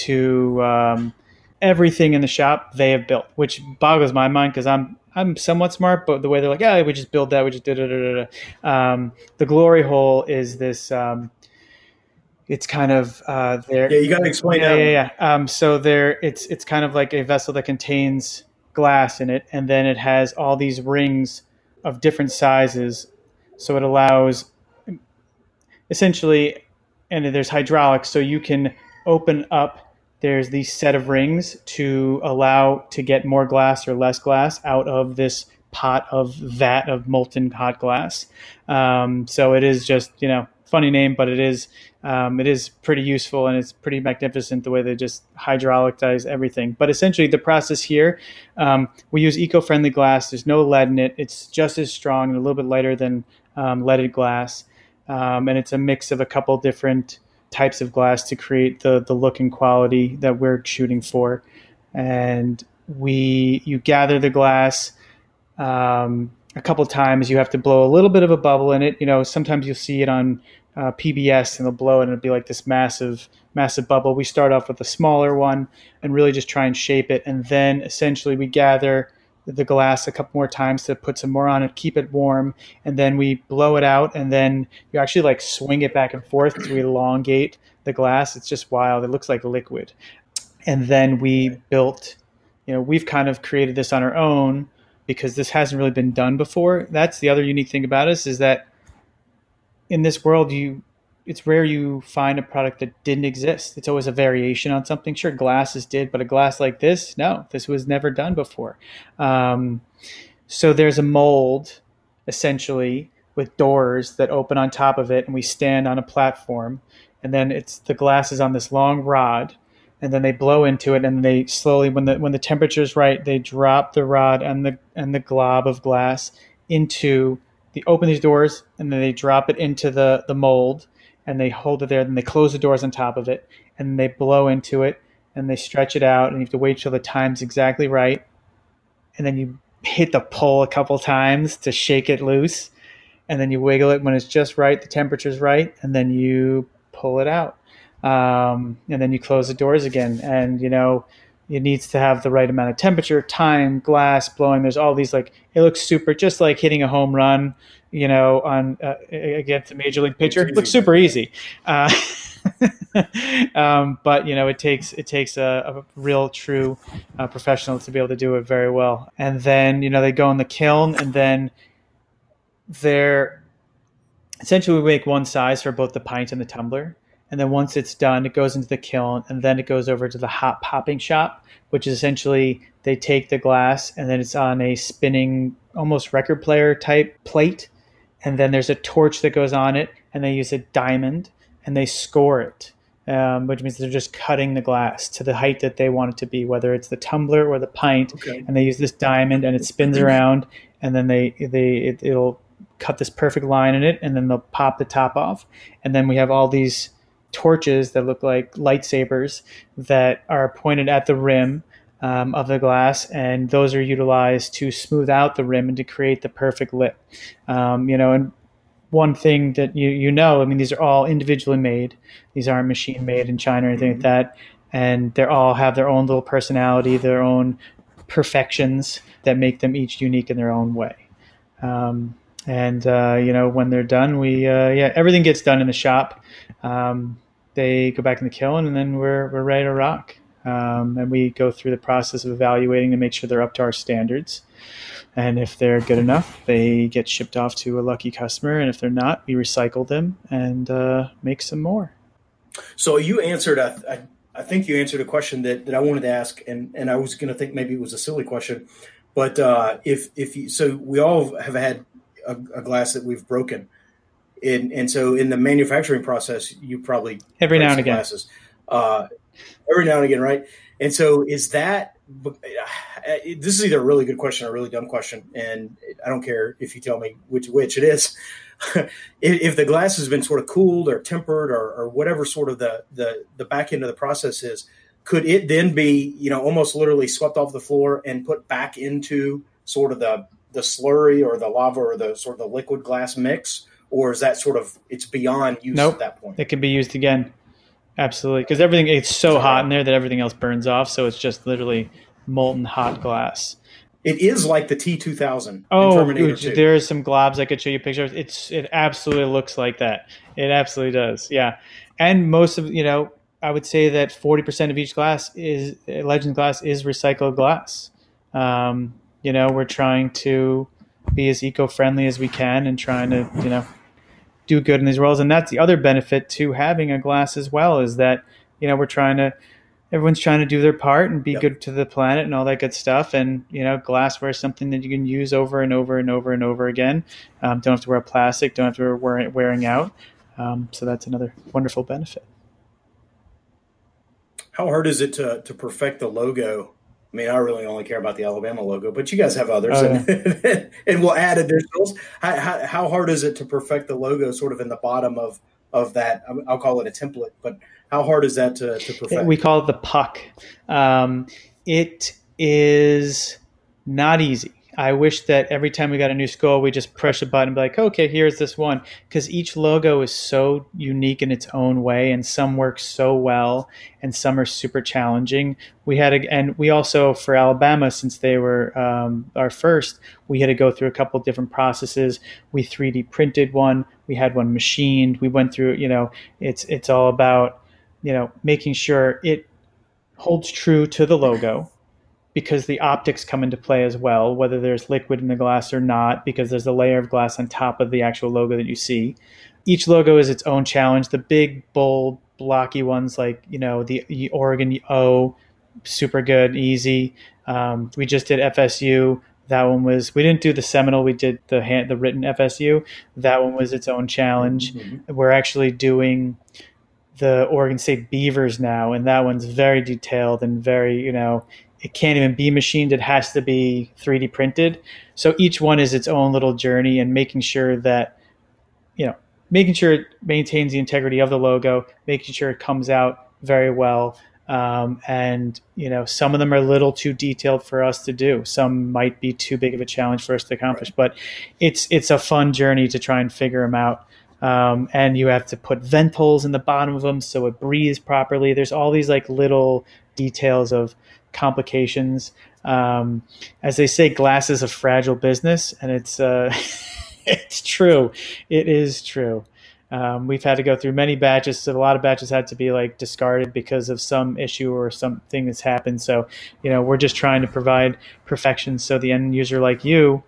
to um, everything in the shop they have built, which boggles my mind because I'm I'm somewhat smart, but the way they're like, yeah, we just build that, we just did it. Um, the glory hole is this. Um, it's kind of uh, there. Yeah, you got to explain yeah, that. Yeah, yeah. Um, so there, it's it's kind of like a vessel that contains glass in it, and then it has all these rings of different sizes. So it allows, essentially, and there's hydraulics, so you can open up. There's these set of rings to allow to get more glass or less glass out of this pot of vat of molten hot glass. Um, so it is just, you know, funny name, but it is um, it is pretty useful, and it's pretty magnificent the way they just hydraulicize everything. But essentially the process here, um, we use eco-friendly glass. There's no lead in it. It's just as strong and a little bit lighter than um, leaded glass. Um, and it's a mix of a couple different types of glass to create the the look and quality that we're shooting for. And we you gather the glass um, a couple times. You have to blow a little bit of a bubble in it. You know, sometimes you'll see it on uh, P B S and they'll blow it and it'll be like this massive, massive bubble. We start off with a smaller one and really just try and shape it. And then essentially we gather the glass a couple more times to put some more on it, keep it warm, and then we blow it out, and then you actually like swing it back and forth to elongate the glass. It's just wild. It looks like liquid. And then we built, you know, we've kind of created this on our own because this hasn't really been done before. That's the other unique thing about us, is that in this world, you it's rare you find a product that didn't exist. It's always a variation on something. Sure, glasses did, but a glass like this, no, this was never done before. Um, so there's a mold, essentially, with doors that open on top of it, and we stand on a platform, and then it's the glass is on this long rod, and then they blow into it, and they slowly, when the when the temperature is right, they drop the rod and the and the glob of glass into the open these doors, and then they drop it into the the mold. and they hold it there, then they close the doors on top of it, and they blow into it, and they stretch it out, and you have to wait till the time's exactly right, and then you hit the pull a couple times to shake it loose, and then you wiggle it when it's just right, the temperature's right, and then you pull it out. Um, and then you close the doors again. And, you know, it needs to have the right amount of temperature, time, glass, blowing. There's all these, like, it looks super, just like hitting a home run, you know, on uh, against a major league pitcher. It looks super easy. Uh, um, but, you know, it takes it takes a, a real, true uh, professional to be able to do it very well. And then, you know, they go in the kiln, and then they're essentially we make one size for both the pint and the tumbler. And then once it's done, it goes into the kiln, and then it goes over to the hot popping shop, which is essentially they take the glass, and then it's on a spinning, almost record player type plate. And then there's a torch that goes on it, and they use a diamond, and they score it, um, which means they're just cutting the glass to the height that they want it to be, whether it's the tumbler or the pint. Okay. And they use this diamond, and it spins around, and then they they it, it'll cut this perfect line in it, and then they'll pop the top off. And then we have all these torches that look like lightsabers that are pointed at the rim um, of the glass, and those are utilized to smooth out the rim and to create the perfect lip. Um, you know, and one thing that you you know, I mean, these are all individually made. These aren't machine made in China or anything like that, and they all have their own little personality, their own perfections that make them each unique in their own way. Um, and uh, you know, when they're done, we uh, yeah, everything gets done in the shop. Um, they go back in the kiln, and then we're we're ready to rock. Um, and we go through the process of evaluating to make sure they're up to our standards. And if they're good enough, they get shipped off to a lucky customer. And if they're not, we recycle them and uh, make some more. So you answered, I, I, I think you answered a question that, that I wanted to ask, and, and I was going to think maybe it was a silly question. But uh, if if you, so we all have had a, a glass that we've broken. In, and so in the manufacturing process, you probably every now and again, glasses, uh, every now and again, right? And so is that this is either a really good question or a really dumb question, and I don't care if you tell me which which it is. If the glass has been sort of cooled or tempered or, or whatever sort of the, the the back end of the process is, could it then be, you know, almost literally swept off the floor and put back into sort of the the slurry or the lava or the sort of the liquid glass mix? Or is that sort of, it's beyond use nope. at that point? It can be used again. Absolutely. Because everything, it's so hot in there that everything else burns off. So it's just literally molten hot glass. It is like the T two thousand. Oh, there are some globs I could show you pictures. It's It absolutely looks like that. It absolutely does. Yeah. And most of, you know, I would say that forty percent of each glass is, Legend glass is recycled glass. Um, you know, we're trying to be as eco-friendly as we can and trying to, you know, do good in these worlds. And that's the other benefit to having a glass as well, is that, you know, we're trying to, everyone's trying to do their part and be yep. good to the planet and all that good stuff. And, you know, glassware is something that you can use over and over and over and over again. Um, don't have to wear plastic, don't have to wear it wearing out. Um, so that's another wonderful benefit. How hard is it to, to perfect the logo? I mean, I really only care about the Alabama logo, but you guys have others, oh, yeah. and, and we'll add additionals. How, how, how hard is it to perfect the logo sort of in the bottom of, of that? I'll call it a template, but how hard is that to, to perfect? We call it the puck. Um, it is not easy. I wish that every time we got a new skull, we just push a button and be like, okay, here's this one. Because each logo is so unique in its own way, and some work so well, and some are super challenging. We had, a, and we also, for Alabama, since they were um, our first, we had to go through a couple of different processes. We three D printed one. We had one machined. We went through, you know, it's it's all about, you know, making sure it holds true to the logo, because the optics come into play as well, whether there's liquid in the glass or not, because there's a layer of glass on top of the actual logo that you see. Each logo is its own challenge. The big, bold, blocky ones like, you know, the Oregon O, super good, easy. Um, we just did F S U. That one was, we didn't do the Seminole, we did the hand, the written F S U. That one was its own challenge. Mm-hmm. We're actually doing the Oregon State Beavers now, and that one's very detailed and very, you know, it can't even be machined. It has to be three D printed. So each one is its own little journey, and making sure that, you know, making sure it maintains the integrity of the logo, making sure it comes out very well. Um, and, you know, some of them are a little too detailed for us to do. Some might be too big of a challenge for us to accomplish, right. But it's, it's a fun journey to try and figure them out. Um, and you have to put vent holes in the bottom of them so it breathes properly. There's all these like little details of complications. Um, as they say, glass is a fragile business, and it's, uh, it's true. It is true. Um, we've had to go through many batches. So a lot of batches had to be like discarded because of some issue or something that's happened. So, you know, we're just trying to provide perfection so the end user like you,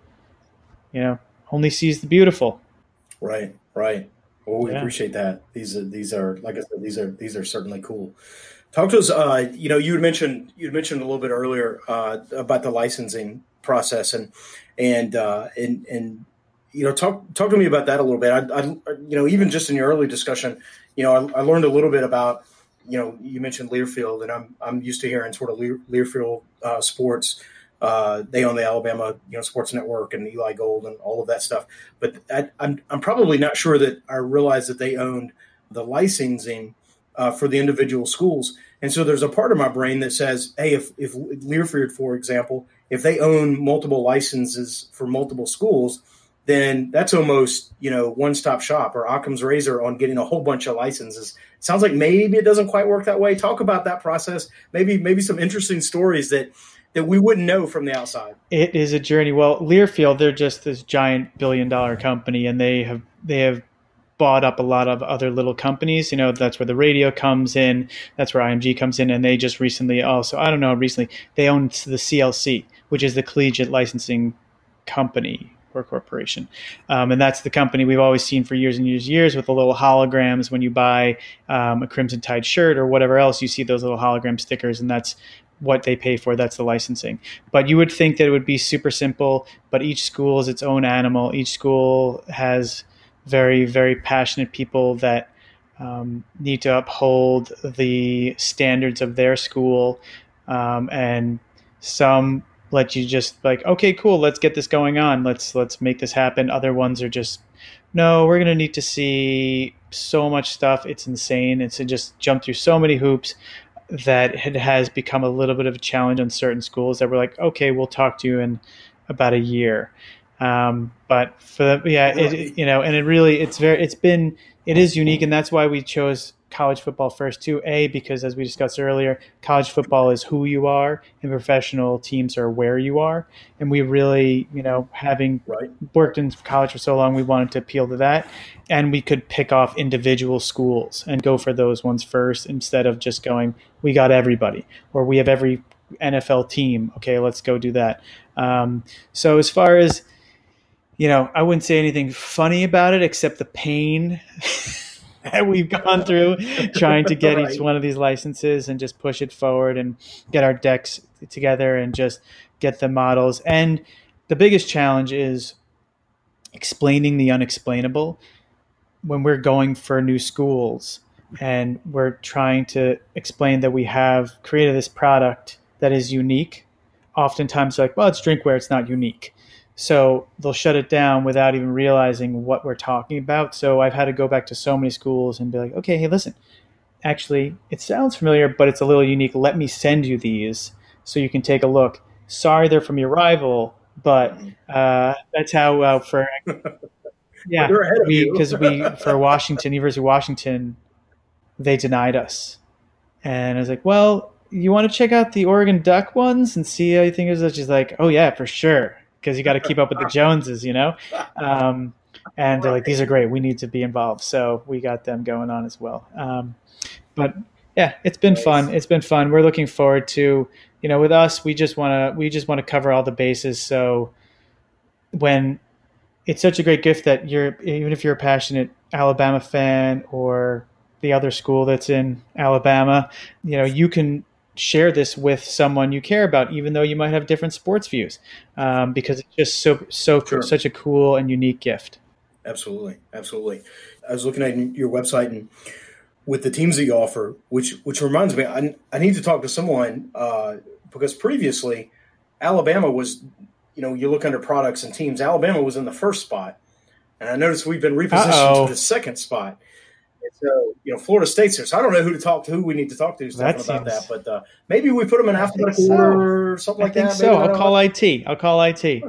you know, only sees the beautiful. Right, right. Well, we yeah. appreciate that. These are, these are, like I said, these are, these are certainly cool. Talk to us, uh, you know, you had mentioned, you had mentioned a little bit earlier uh, about the licensing process and, and, uh, and, and, you know, talk talk to me about that a little bit. I, I, you know, even just in your early discussion, you know, I, I learned a little bit about, you know, you mentioned Learfield, and I'm I'm used to hearing sort of Lear, Learfield uh, sports. Uh, they own the Alabama, you know, Sports Network and Eli Gold and all of that stuff. But I, I'm I'm probably not sure that I realized that they owned the licensing uh, for the individual schools. And so there's a part of my brain that says, hey, if if Learfield, for example, if they own multiple licenses for multiple schools, then that's almost, you know, one-stop shop, or Occam's razor on getting a whole bunch of licenses. It sounds like maybe it doesn't quite work that way. Talk about that process. Maybe maybe some interesting stories that, that we wouldn't know from the outside. It is a journey. Well, Learfield, they're just this giant billion-dollar company, and they have they have bought up a lot of other little companies. You know, that's where the radio comes in. That's where I M G comes in. And they just recently also, I don't know, recently, they own the C L C, which is the Collegiate Licensing Company or corporation. Um, and that's the company we've always seen for years and years and years with the little holograms. When you buy um, a Crimson Tide shirt or whatever else, you see those little hologram stickers, and that's what they pay for. That's the licensing. But you would think that it would be super simple, but each school is its own animal. Each school has very, very passionate people that um, need to uphold the standards of their school. Um, and some let you just like, okay, cool, let's get this going on. Let's let's make this happen. Other ones are just, no, we're going to need to see so much stuff. It's insane. It's to just jump through so many hoops that it has become a little bit of a challenge on certain schools that we're like, okay, we'll talk to you in about a year. Um, but for the, yeah, it, you know, and it really, it's very, it's been, it is unique. And that's why we chose college football first too. A, because as we discussed earlier, college football is who you are and professional teams are where you are. And we really, you know, having right. worked in college for so long, we wanted to appeal to that. And we could pick off individual schools and go for those ones first, instead of just going, we got everybody, or we have every N F L team. Okay, let's go do that. Um, so as far as, you know, I wouldn't say anything funny about it except the pain that we've gone through trying to get right. each one of these licenses and just push it forward and get our decks together and just get the models. And the biggest challenge is explaining the unexplainable when we're going for new schools and we're trying to explain that we have created this product that is unique. Oftentimes they're like, well, it's drinkware, it's not unique. So they'll shut it down without even realizing what we're talking about. So I've had to go back to so many schools and be like, okay, hey, listen, actually, it sounds familiar, but it's a little unique. Let me send you these so you can take a look. Sorry, they're from your rival, but uh, that's how uh, for yeah, because we, we for Washington, University of Washington, they denied us, and I was like, well, you want to check out the Oregon Duck ones and see how you think it is? She's like, oh yeah, for sure. Because you got to keep up with the Joneses, you know? Um, and they're like, these are great. We need to be involved. So we got them going on as well. Um, but yeah, it's been nice. fun. It's been fun. We're looking forward to, you know, with us, we just want to, we just want to cover all the bases. So when it's such a great gift that you're, even if you're a passionate Alabama fan or the other school that's in Alabama, you know, you can share this with someone you care about, even though you might have different sports views, um, because it's just so so sure. such a cool and unique gift. Absolutely, absolutely. I was looking at your website and with the teams that you offer, which which reminds me, I, I need to talk to someone uh, because previously Alabama was, you know, you look under products and teams, Alabama was in the first spot And I noticed we've been repositioned Uh-oh. to the second spot. And so, you know, Florida State's there. So I don't know who to talk to, who we need to talk to Stefan, That about seems- that. But uh, maybe we put them in alphabetical so. order or something I like think that. so. Maybe, I I'll don't call know. I T. I'll call I T.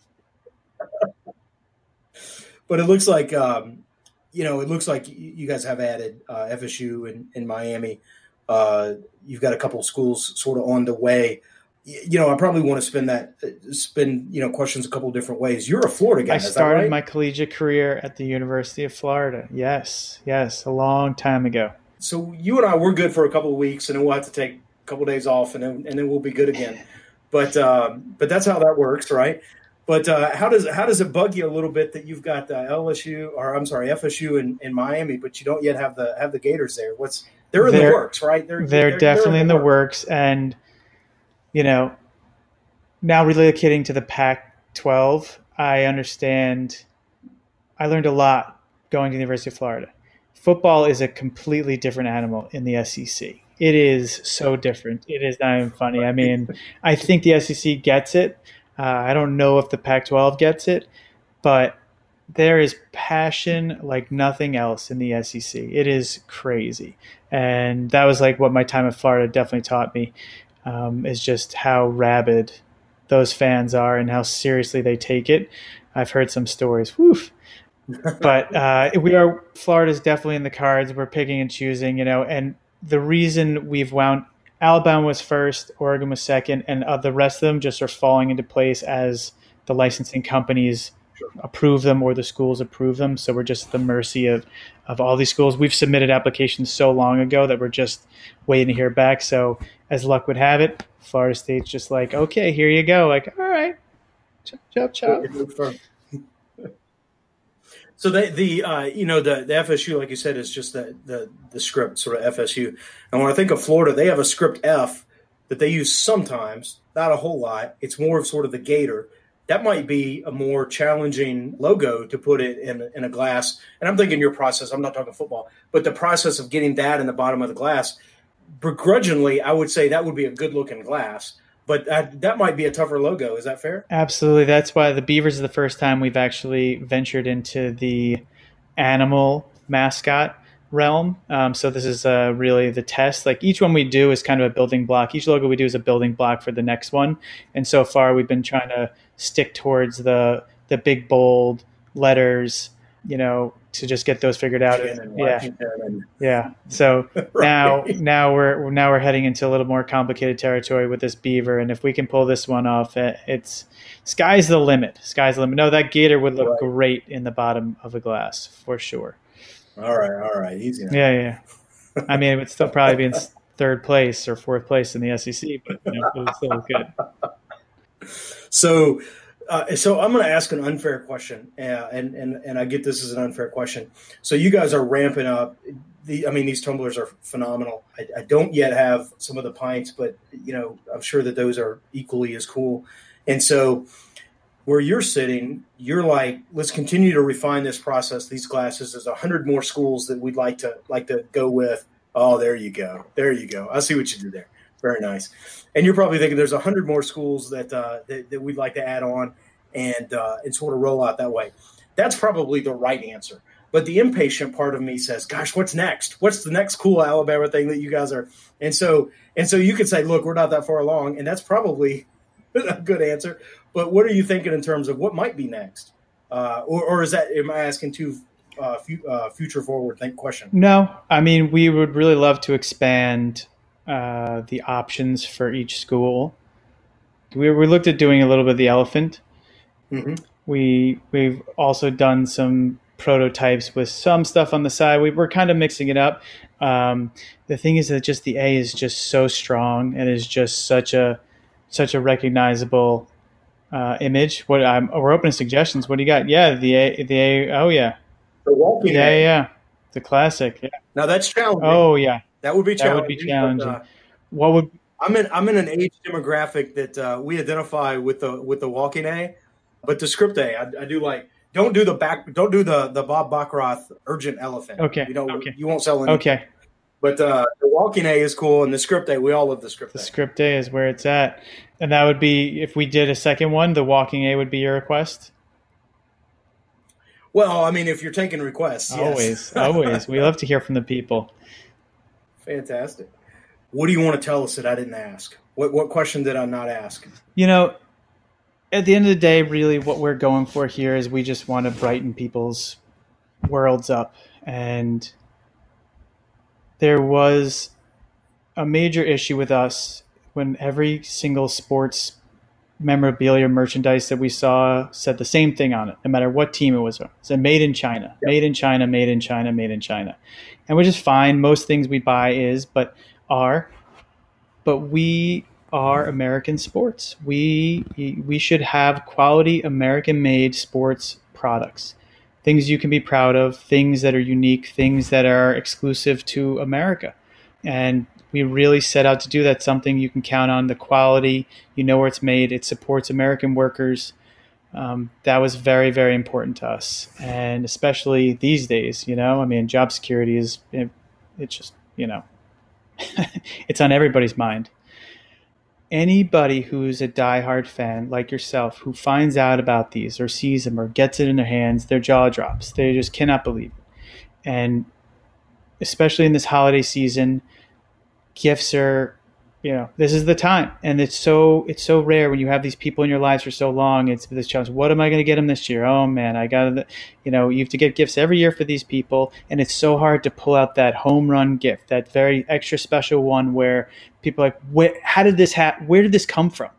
But it looks like, um, you know, it looks like you guys have added uh, F S U in, in Miami. Uh, you've got a couple of schools sort of on the way. You know, I probably want to spend that, spend, you know, questions a couple of different ways. You're a Florida guy. I is that started right? my collegiate career at the University of Florida. Yes, yes, a long time ago. So you and I, we're good for a couple of weeks, and then we'll have to take a couple of days off, and then and then we'll be good again. But um, but that's how that works, right? But uh, how does how does it bug you a little bit that you've got uh, L S U or I'm sorry F S U in, in Miami, but you don't yet have the have the Gators there? What's they're in They're- the works, right? They're, definitely in the works, and you know, now relocating to the Pac twelve, I understand. I learned a lot going to the University of Florida. Football is a completely different animal in the S E C. It is so different. It is not even funny. I mean, I think the S E C gets it. Uh, I don't know if the Pac twelve gets it, but there is passion like nothing else in the S E C. It is crazy. And that was like what my time at Florida definitely taught me, um, is just how rabid those fans are and how seriously they take it. I've heard some stories. Woof. But uh, we are Florida's definitely in the cards. We're picking and choosing, you know, and the reason we've wound Alabama was first, Oregon was second, and uh, the rest of them just are falling into place as the licensing companies approve them or the schools approve them. So we're just at the mercy of, of all these schools. We've submitted applications so long ago that we're just waiting to hear back. So as luck would have it, Florida State's just like, okay, here you go. Like, all right, chop, chop, chop. So the the uh, you know the, the F S U, like you said, is just the, the the script sort of F S U. And when I think of Florida, they have a script F that they use sometimes, not a whole lot. It's more of sort of the Gator. That might be a more challenging logo to put it in in a glass. And I'm thinking your process. I'm not talking football, but the process of getting that in the bottom of the glass. Begrudgingly, I would say that would be a good looking glass. But that, that might be a tougher logo. Is that fair? Absolutely. That's why the Beavers is the first time we've actually ventured into the animal mascot realm. Um, so this is uh, really the test. Like each one we do is kind of a building block. Each logo we do is a building block for the next one. And so far we've been trying to stick towards the the big bold letters, you know, to just get those figured out. And Yeah, and, yeah. So Right. now now we're now we're heading into a little more complicated territory with this beaver, and if we can pull this one off, it, it's sky's the limit. Sky's the limit. No, that gator would look Right. great in the bottom of a glass for sure. all right, all right, easy. Now. Yeah, yeah. I mean, it would still probably be in third place or fourth place in the S E C, but you know, it would still look good. So, uh, so I'm going to ask an unfair question, uh, and and and I get this is an unfair question. So you guys are ramping up. The, I mean, these tumblers are phenomenal. I, I don't yet have some of the pints, but you know, I'm sure that those are equally as cool. And so, where you're sitting, you're like, let's continue to refine this process. These glasses, there's a hundred more schools that we'd like to like to go with. Oh, there you go, there you go. I see what you did there. Very nice. And you're probably thinking there's a hundred more schools that, uh, that that we'd like to add on and uh, and sort of roll out that way. That's probably the right answer. But the impatient part of me says, "Gosh, what's next? What's the next cool Alabama thing that you guys are?" And so and so you could say, "Look, we're not that far along," and that's probably a good answer. But what are you thinking in terms of what might be next, uh, or or is that am I asking too uh, fu- uh, future forward think question? No, I mean, we would really love to expand uh, the options for each school. We we looked at doing a little bit of the elephant. Mm-hmm. We we've also done some prototypes with some stuff on the side. We, we're kind of mixing it up. Um, the thing is that just the A is just so strong and is just such a such a recognizable uh, image. What I'm, we're open to suggestions. What do you got? Yeah, the A, the A. Oh yeah, The walking yeah, A. yeah, the classic. Yeah. Now that's challenging. Oh yeah, that would be that challenging. would be but, challenging. uh, What would I'm in I'm in an age demographic that uh, we identify with the with the walking A, but the script A, I, I do like. Don't do the back. Don't do the the Bob Baccarat urgent elephant. Okay, You don't. okay. You won't sell any. okay? But uh, the walking A is cool, and the script A, we all love the script The A. script A is where it's at, and that would be if we did a second one. The walking A would be your request. Well, I mean, if you're taking requests, yes. Always, always. We love to hear from the people. Fantastic. What do you want to tell us that I didn't ask? What what question did I not ask? You know, at the end of the day, really what we're going for here is we just want to brighten people's worlds up. And there was a major issue with us when every single sports memorabilia merchandise that we saw said the same thing on it, no matter what team it was. It said made in China, yep. made in China, made in China, made in China. And which is fine. Most things we buy is, but are, but we are American sports. We, we should have quality American made sports products, things you can be proud of, things that are unique, things that are exclusive to America. And we really set out to do that, something you can count on, the quality, you know where it's made, it supports American workers. Um, that was very, very important to us. And especially these days, you know, I mean, job security is, it, it's just, you know, it's on everybody's mind. Anybody who's a diehard fan like yourself who finds out about these or sees them or gets it in their hands, their jaw drops. They just cannot believe it. And especially in this holiday season, gifts are, you know, this is the time. And it's so it's so rare when you have these people in your lives for so long. It's this challenge. What am I going to get them this year? Oh, man, I got to, you know, you have to get gifts every year for these people. And it's so hard to pull out that home run gift, that very extra special one where people are like, where, how did this happen? Where did this come from?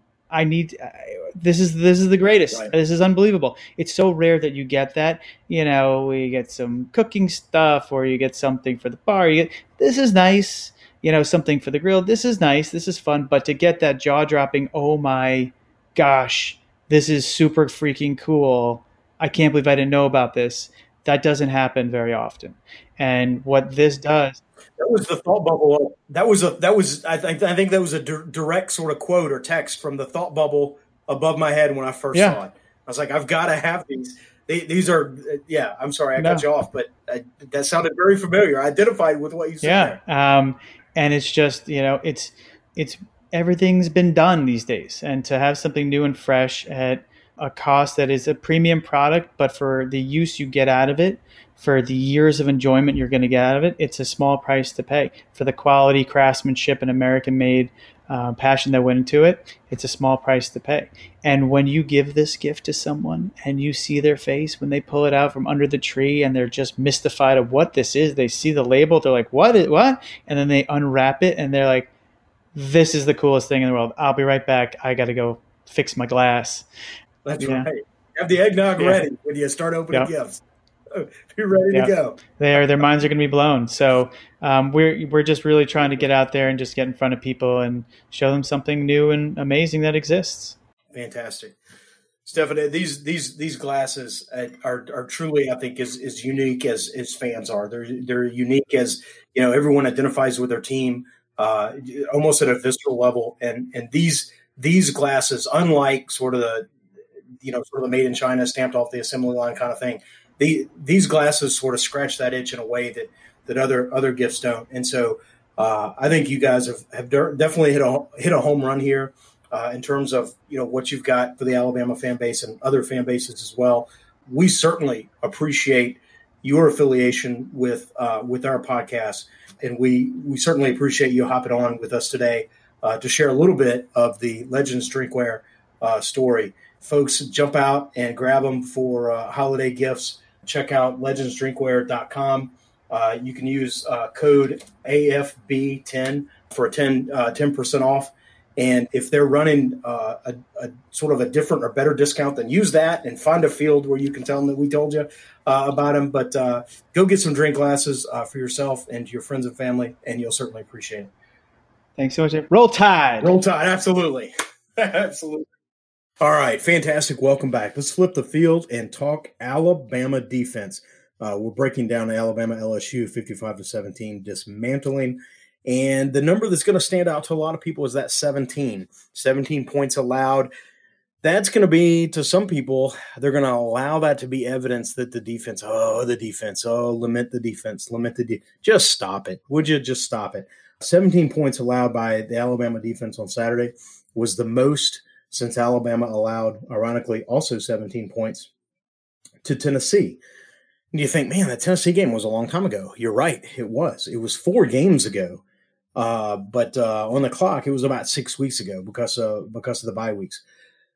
I need, uh, this is, this is the greatest. Right. This is unbelievable. It's so rare that you get that, you know, you get some cooking stuff or you get something for the bar. You get, this is nice. You know, something for the grill. This is nice. This is fun. But to get that jaw dropping, oh my gosh, this is super freaking cool. I can't believe I didn't know about this. That doesn't happen very often. And what this does. That was the thought bubble. That was a, that was, I think, I think that was a di- direct sort of quote or text from the thought bubble above my head when I first yeah. saw it. I was like, I've got to have these. They, these are, yeah, I'm sorry, I no. cut you off, but I, that sounded very familiar. I identified with what you said. Yeah. There. Um, And it's just, you know, it's, it's, everything's been done these days. And to have something new and fresh at a cost that is a premium product, but for the use you get out of it, for the years of enjoyment you're going to get out of it, it's a small price to pay. For the quality, craftsmanship, and American-made uh, passion that went into it, it's a small price to pay. And when you give this gift to someone and you see their face when they pull it out from under the tree and they're just mystified of what this is, they see the label, they're like, what is, what? And then they unwrap it and they're like, this is the coolest thing in the world. I'll be right back. I got to go fix my glass. That's you right. Know? Have the eggnog yeah. ready when you start opening yep. gifts. Be ready yep. to go. Their their minds are going to be blown. So um, we're we're just really trying to get out there and just get in front of people and show them something new and amazing that exists. Fantastic, Stephanie. These these these glasses are are truly, I think, as as unique as as fans are. They're they're unique as, you know, everyone identifies with their team, uh, almost at a visceral level. And and these these glasses, unlike sort of the, you know, sort of the made in China, stamped off the assembly line kind of thing. The, these glasses sort of scratch that itch in a way that, that other other gifts don't. And so uh, I think you guys have, have definitely hit a hit a home run here uh, in terms of, you know, what you've got for the Alabama fan base and other fan bases as well. We certainly appreciate your affiliation with uh, with our podcast, and we we certainly appreciate you hopping on with us today uh, to share a little bit of the Legends Drinkware uh, story. Folks, jump out and grab them for uh, holiday gifts. Check out legends drinkware dot com. Uh, you can use uh, code A F B ten for a ten, uh, ten percent off. And if they're running uh, a, a sort of a different or better discount, then use that and find a field where you can tell them that we told you uh, about them. But uh, go get some drink glasses uh, for yourself and your friends and family, and you'll certainly appreciate it. Thanks so much. Roll Tide. Roll Tide, absolutely. Absolutely. All right, fantastic. Welcome back. Let's flip the field and talk Alabama defense. Uh, we're breaking down Alabama L S U fifty-five to seventeen, dismantling. And the number that's going to stand out to a lot of people is that seventeen. seventeen points allowed. That's going to be, to some people, they're going to allow that to be evidence that the defense, oh, the defense, oh, lament the defense, lament the defense. Just stop it. Would you just stop it? seventeen points allowed by the Alabama defense on Saturday was the most since Alabama allowed, ironically, also seventeen points to Tennessee. And you think, man, that Tennessee game was a long time ago. You're right. It was. It was four games ago. Uh, but uh, on the clock, it was about six weeks ago because of, because of the bye weeks.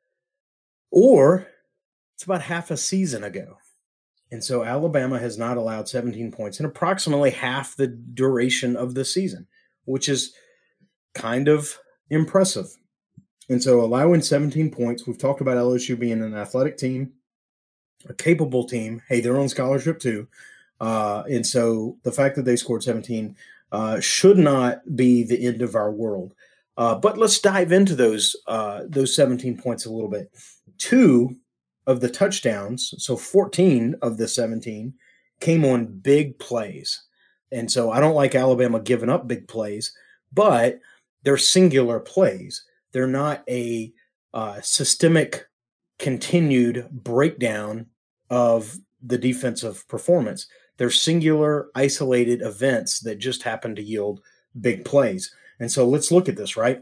Or it's about half a season ago. And so Alabama has not allowed seventeen points in approximately half the duration of the season, which is kind of impressive. And so allowing seventeen points, we've talked about L S U being an athletic team, a capable team. Hey, they're on scholarship too. Uh, and so the fact that they scored seventeen uh, should not be the end of our world. Uh, but let's dive into those uh, those seventeen points a little bit. Two of the touchdowns, so fourteen of the seventeen, came on big plays. And so I don't like Alabama giving up big plays, but they're singular plays. They're not a uh, systemic, continued breakdown of the defensive performance. They're singular, isolated events that just happen to yield big plays. And so let's look at this, right?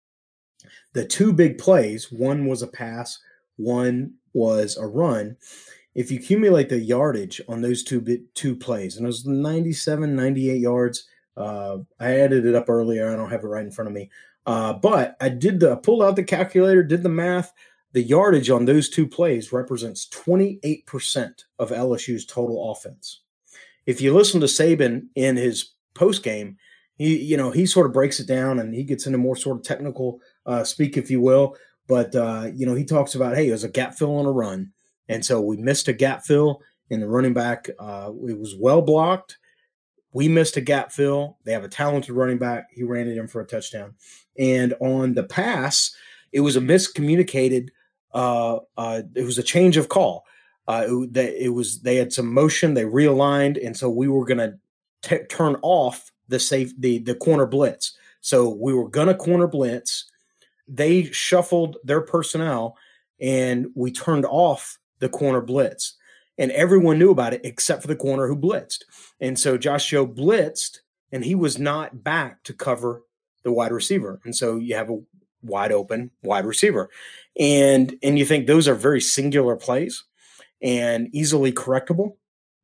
The two big plays, one was a pass, one was a run. If you accumulate the yardage on those two bit, two plays, and it was ninety-seven, ninety-eight yards. Uh, I added it up earlier. I don't have it right in front of me. Uh, but I did the I pulled out the calculator, did the math. The yardage on those two plays represents twenty-eight percent of L S U's total offense. If you listen to Saban in his postgame, he you know he sort of breaks it down and he gets into more sort of technical uh, speak, if you will. But uh, you know he talks about, hey, it was a gap fill on a run, and so we missed a gap fill in the running back. Uh, it was well blocked. We missed a gap fill. They have a talented running back. He ran it in for a touchdown. And on the pass, it was a miscommunicated. Uh, uh, it was a change of call. Uh, it, it was they had some motion. They realigned, and so we were going to turn off the safe the the corner blitz. So we were going to corner blitz. They shuffled their personnel, and we turned off the corner blitz. And everyone knew about it except for the corner who blitzed. And so Josh Joe blitzed, and he was not back to cover the wide receiver. And so you have a wide open wide receiver. And, and you think those are very singular plays and easily correctable.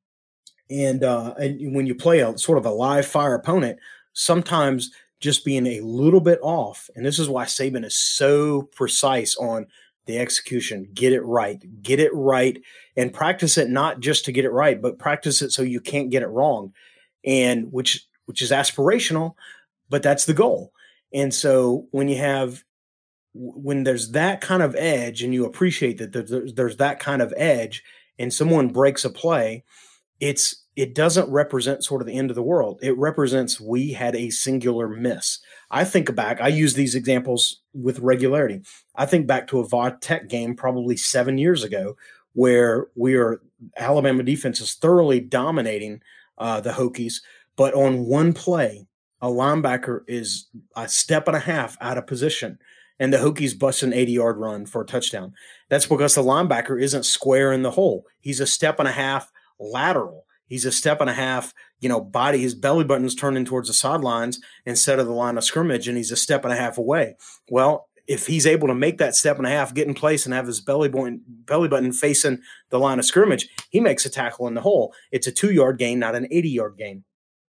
And, uh, and when you play a sort of a live fire opponent, sometimes just being a little bit off, and this is why Saban is so precise on the execution, get it right, get it right, and practice it not just to get it right, but practice it so you can't get it wrong, and which which is aspirational, but that's the goal. And so when you have when there's that kind of edge, and you appreciate that there's, there's that kind of edge, and someone breaks a play, it's it doesn't represent sort of the end of the world. It represents we had a singular miss. I think back, I use these examples with regularity. I think back to a Va Tech game probably seven years ago where we are Alabama defense is thoroughly dominating uh, the Hokies, but on one play, a linebacker is a step and a half out of position, and the Hokies bust an eighty-yard run for a touchdown. That's because the linebacker isn't square in the hole. He's a step and a half lateral. He's a step and a half, you know, body, his belly button's turning towards the sidelines instead of the line of scrimmage, and he's a step and a half away. Well, if he's able to make that step and a half, get in place, and have his belly button, belly button facing the line of scrimmage, he makes a tackle in the hole. It's a two-yard gain, not an eighty-yard gain.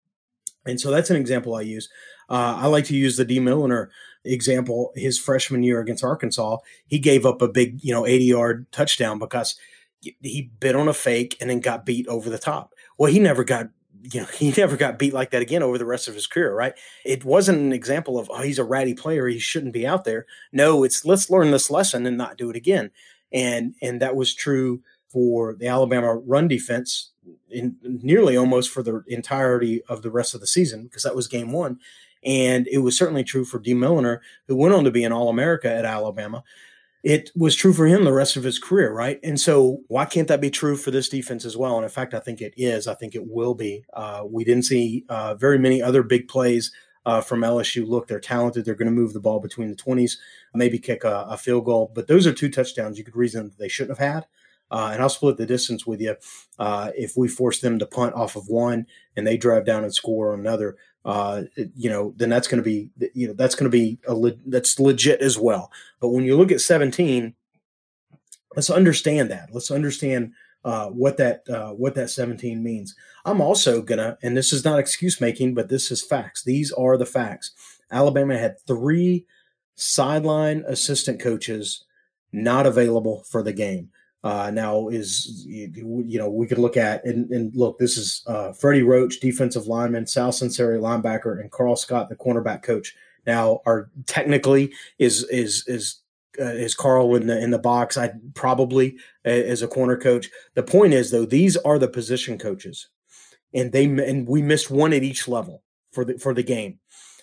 And so that's an example I use. Uh, I like to use the D. Milliner example. His freshman year against Arkansas, he gave up a big, you know, eighty-yard touchdown because he bit on a fake and then got beat over the top. Well, he never got, you know, he never got beat like that again over the rest of his career, right? It wasn't an example of, oh, he's a ratty player, he shouldn't be out there. No, it's let's learn this lesson and not do it again. And and that was true for the Alabama run defense in nearly almost for the entirety of the rest of the season, because that was game one. And it was certainly true for D. Milliner, who went on to be an All-America at Alabama. It was true for him the rest of his career, right? And so why can't that be true for this defense as well? And in fact, I think it is. I think it will be. Uh, we didn't see uh, very many other big plays uh, from L S U. Look, they're talented. They're going to move the ball between the twenties, maybe kick a, a field goal. But those are two touchdowns you could reason they shouldn't have had. Uh, and I'll split the distance with you. Uh, if we force them to punt off of one and they drive down and score on another, uh, you know, then that's going to be, you know, that's going to be, a le- that's legit as well. But when you look at seventeen, let's understand that. Let's understand uh, what that uh, what that seventeen means. I'm also gonna, and this is not excuse making, but this is facts. These are the facts. Alabama had three sideline assistant coaches not available for the game. Uh, now is, you know, we could look at, and, and look, this is uh, Freddie Roach, defensive lineman, Sal Sinceri, linebacker, and Carl Scott, the cornerback coach. Now, are technically is is is uh, is Carl in the in the box? I probably uh, as a corner coach. The point is, though, these are the position coaches, and they and we missed one at each level for the for the game.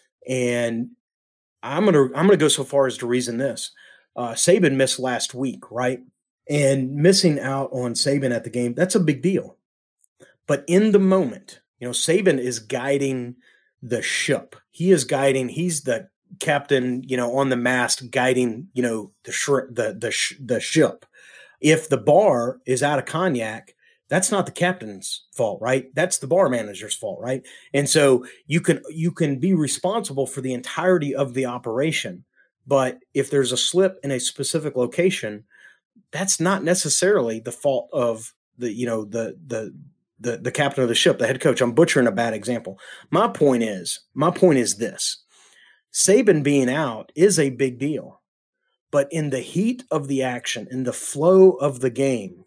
And I'm gonna I'm gonna go so far as to reason this: uh, Saban missed last week, right? And missing out on Saban at the game, that's a big deal. But in the moment, you know, Saban is guiding the ship. He is guiding. He's the captain, you know, on the mast, guiding, you know, the sh- the the sh- the ship. If the bar is out of cognac, that's not the captain's fault, right? That's the bar manager's fault, right? And so you can you can be responsible for the entirety of the operation, but if there's a slip in a specific location, that's not necessarily the fault of the, you know, the, the, the, the captain of the ship, the head coach. I'm butchering a bad example. My point is, my point is this: Saban being out is a big deal, but in the heat of the action, in the flow of the game,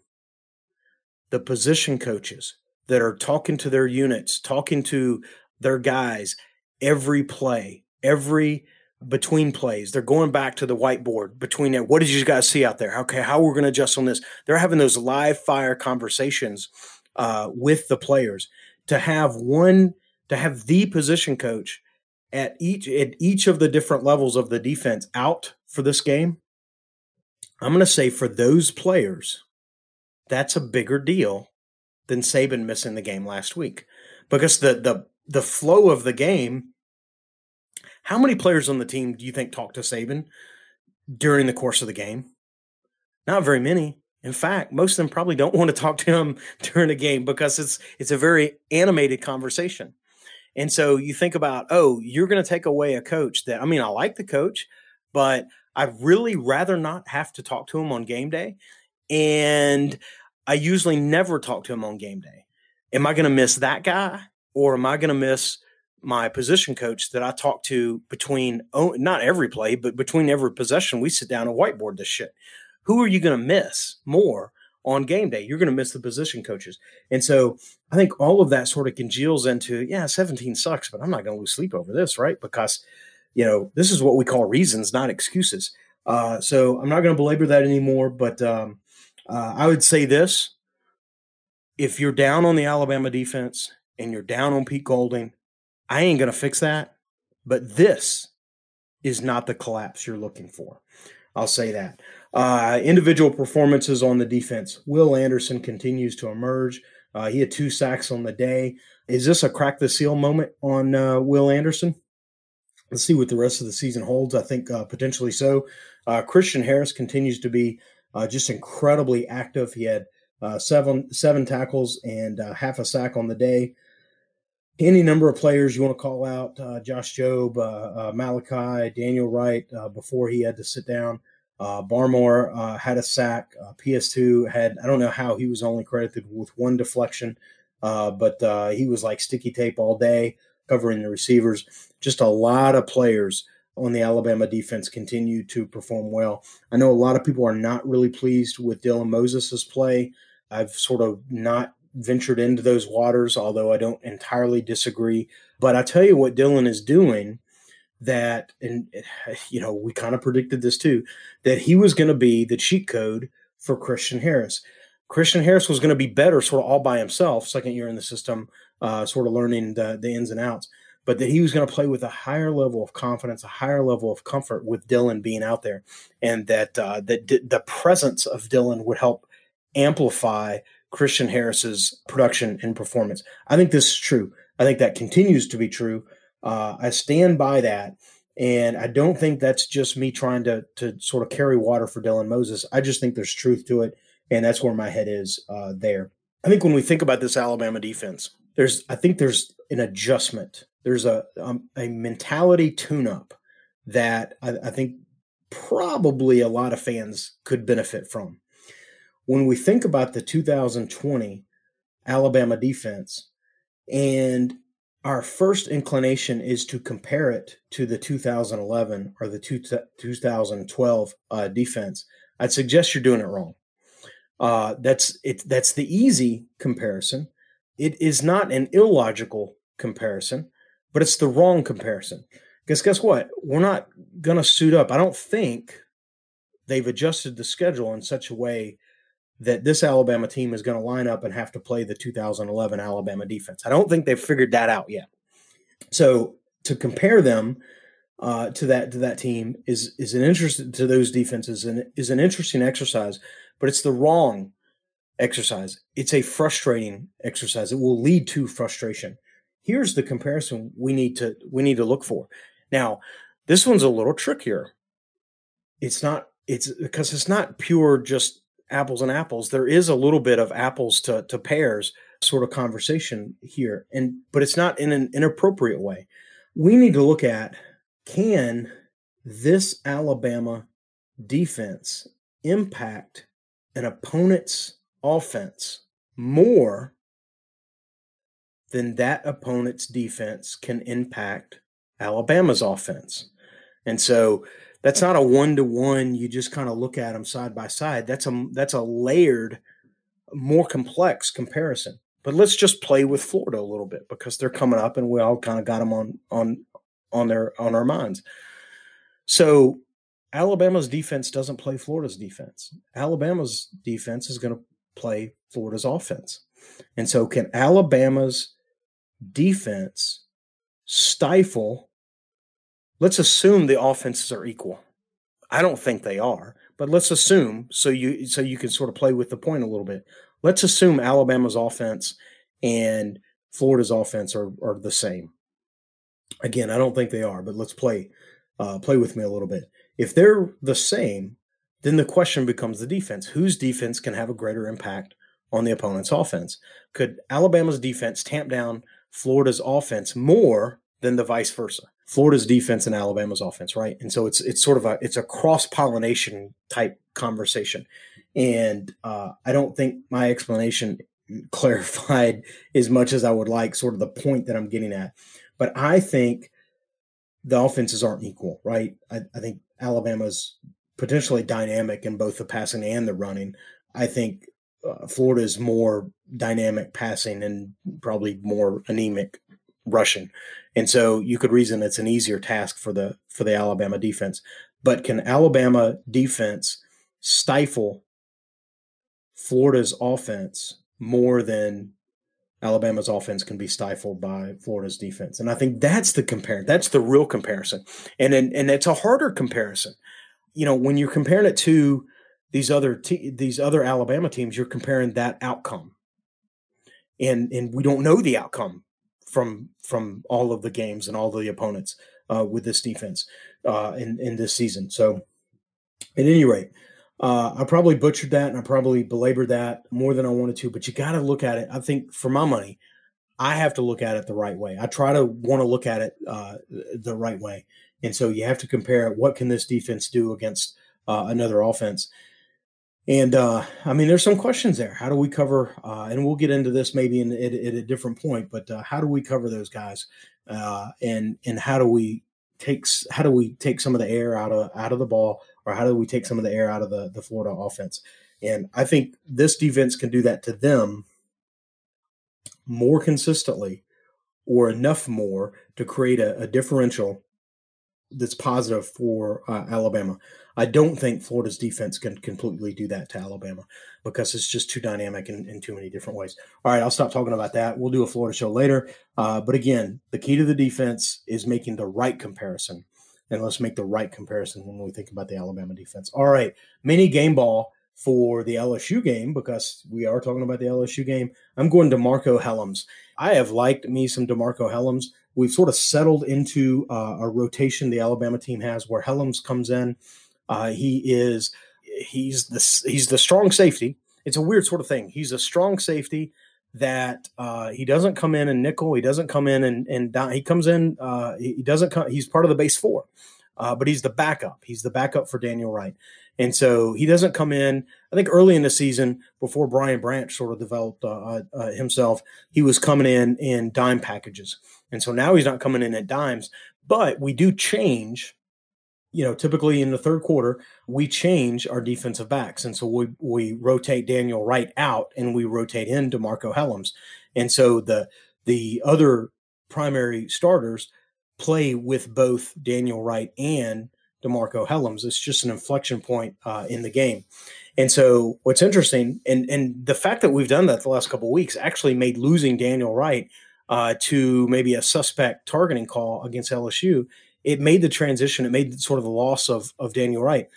the position coaches that are talking to their units, talking to their guys, every play, every between plays, they're going back to the whiteboard between it. What did you guys see out there? Okay, how we're going to adjust on this? They're having those live fire conversations uh, with the players. To have one, to have the position coach at each at each of the different levels of the defense out for this game, I'm going to say for those players, that's a bigger deal than Saban missing the game last week, because the the the flow of the game. How many players on the team do you think talked to Saban during the course of the game? Not very many. In fact, most of them probably don't want to talk to him during the game because it's it's a very animated conversation. And so you think about, oh, you're going to take away a coach that, I mean, I like the coach, but I'd really rather not have to talk to him on game day. And I usually never talk to him on game day. Am I going to miss that guy, or am I going to miss my position coach that I talk to between, oh, not every play, but between every possession? We sit down and whiteboard this shit. Who are you going to miss more on game day? You're going to miss the position coaches. And so I think all of that sort of congeals into, yeah, seventeen sucks, but I'm not going to lose sleep over this, right? Because, you know, this is what we call reasons, not excuses. Uh, so I'm not going to belabor that anymore, but um, uh, I would say this: if you're down on the Alabama defense and you're down on Pete Golding, I ain't going to fix that, but this is not the collapse you're looking for. I'll say that. Uh, individual performances on the defense. Will Anderson continues to emerge. Uh, he had two sacks on the day. Is this a crack the seal moment on uh, Will Anderson? Let's see what the rest of the season holds. I think uh, potentially so. Uh, Christian Harris continues to be uh, just incredibly active. He had uh, seven seven tackles and uh, half a sack on the day. Any number of players you want to call out: uh, Josh Jobe, uh, uh, Malachi, Daniel Wright, uh, before he had to sit down. Uh, Barmore uh, had a sack. Uh, P S two had, I don't know how he was only credited with one deflection, uh, but uh, he was like sticky tape all day covering the receivers. Just a lot of players on the Alabama defense continue to perform well. I know a lot of people are not really pleased with Dylan Moses' play. I've sort of not ventured into those waters, although I don't entirely disagree. But I tell you what Dylan is doing, that, and you know, we kind of predicted this too, that he was going to be the cheat code for Christian Harris. Christian Harris was going to be better sort of all by himself, second year in the system, uh, sort of learning the, the ins and outs, but that he was going to play with a higher level of confidence, a higher level of comfort with Dylan being out there, and that, uh, that d- the presence of Dylan would help amplify Christian Harris's production and performance. I think this is true. I think that continues to be true. Uh, I stand by that, and I don't think that's just me trying to to sort of carry water for Dylan Moses. I just think there's truth to it, and that's where my head is uh, there. I think when we think about this Alabama defense, there's I think there's an adjustment. There's a um, a mentality tune-up that I, I think probably a lot of fans could benefit from. when we think about the two thousand twenty Alabama defense, and our first inclination is to compare it to the two thousand eleven or the two, two thousand twelve uh, defense, I'd suggest you're doing it wrong. Uh, that's it. That's the easy comparison. It is not an illogical comparison, but it's the wrong comparison. Because guess what? We're not going to suit up. I don't think they've adjusted the schedule in such a way that this Alabama team is going to line up and have to play the two thousand eleven Alabama defense. I don't think they've figured that out yet. So to compare them uh, to that to that team is is an interest to those defenses and is an interesting exercise, but it's the wrong exercise. It's a frustrating exercise. It will lead to frustration. Here's the comparison we need to we need to look for. Now, this one's a little trickier. It's not it's because it's not pure just apples and apples. There is a little bit of apples to, to pears sort of conversation here, and but it's not in an inappropriate way. We need to look at, can this Alabama defense impact an opponent's offense more than that opponent's defense can impact Alabama's offense? And so that's not a one-to-one. You just kind of look at them side by side. That's a that's a layered, more complex comparison. But let's just play with Florida a little bit because they're coming up, and we all kind of got them on on on their on our minds. So Alabama's defense doesn't play Florida's defense. Alabama's defense is going to play Florida's offense. And so can Alabama's defense stifle? Let's assume the offenses are equal. I don't think they are, but let's assume so you so you can sort of play with the point a little bit. Let's assume Alabama's offense and Florida's offense are, are the same. Again, I don't think they are, but let's play uh, play with me a little bit. If they're the same, then the question becomes the defense. Whose defense can have a greater impact on the opponent's offense? Could Alabama's defense tamp down Florida's offense more than the vice versa? Florida's defense and Alabama's offense, right? And so it's it's sort of a it's a cross-pollination type conversation. And uh, I don't think my explanation clarified as much as I would like sort of the point that I'm getting at. But I think the offenses aren't equal, right? I, I think Alabama's potentially dynamic in both the passing and the running. I think uh, Florida is more dynamic passing and probably more anemic rushing. And so you could reason it's an easier task for the for the Alabama defense. But can Alabama defense stifle Florida's offense more than Alabama's offense can be stifled by Florida's defense? And I think that's the compare. That's the real comparison. And and, and it's a harder comparison. You know, when you're comparing it to these other te- these other Alabama teams, you're comparing that outcome. And and we don't know the outcome from from all of the games and all of the opponents uh, with this defense uh, in, in this season. So at any rate, uh, I probably butchered that and I probably belabored that more than I wanted to, but you got to look at it. I think for my money, I have to look at it the right way. I try to want to look at it uh, the right way. And so you have to compare what can this defense do against uh, another offense. And, uh, I mean, there's some questions there. How do we cover, uh, and we'll get into this maybe in, at, at a different point, but uh, how do we cover those guys? Uh, and and how do we take how do we take some of the air out of out of the ball, or how do we take some of the air out of the, the Florida offense? And I think this defense can do that to them more consistently, or enough more to create a, a differential that's positive for uh, Alabama. I don't think Florida's defense can completely do that to Alabama because it's just too dynamic in, in too many different ways. All right, I'll stop talking about that. We'll do a Florida show later. Uh, but again, the key to the defense is making the right comparison. And let's make the right comparison when we think about the Alabama defense. All right, mini game ball for the L S U game, because we are talking about the L S U game. I'm going to DeMarco Hellams. I have liked me some DeMarco Hellams. We've sort of settled into uh, a rotation the Alabama team has where Hellams comes in. Uh, he is he's the he's the strong safety. It's a weird sort of thing. He's a strong safety that uh, he doesn't come in and nickel. He doesn't come in and and down. He comes in. Uh, he doesn't come. He's part of the base four. uh, but he's the backup. He's the backup for Daniel Wright. And so he doesn't come in. I think early in the season, before Brian Branch sort of developed uh, uh, himself, he was coming in in dime packages. And so now he's not coming in at dimes, but we do change. You know, typically in the third quarter, we change our defensive backs. And so we we rotate Daniel Wright out and we rotate in DeMarco Hellams. And so the the other primary starters play with both Daniel Wright and DeMarco Hellams. It's just an inflection point uh, in the game. And so what's interesting, and, and the fact that we've done that the last couple of weeks actually made losing Daniel Wright uh, to maybe a suspect targeting call against L S U, it made the transition, it made sort of the loss of, of Daniel Wright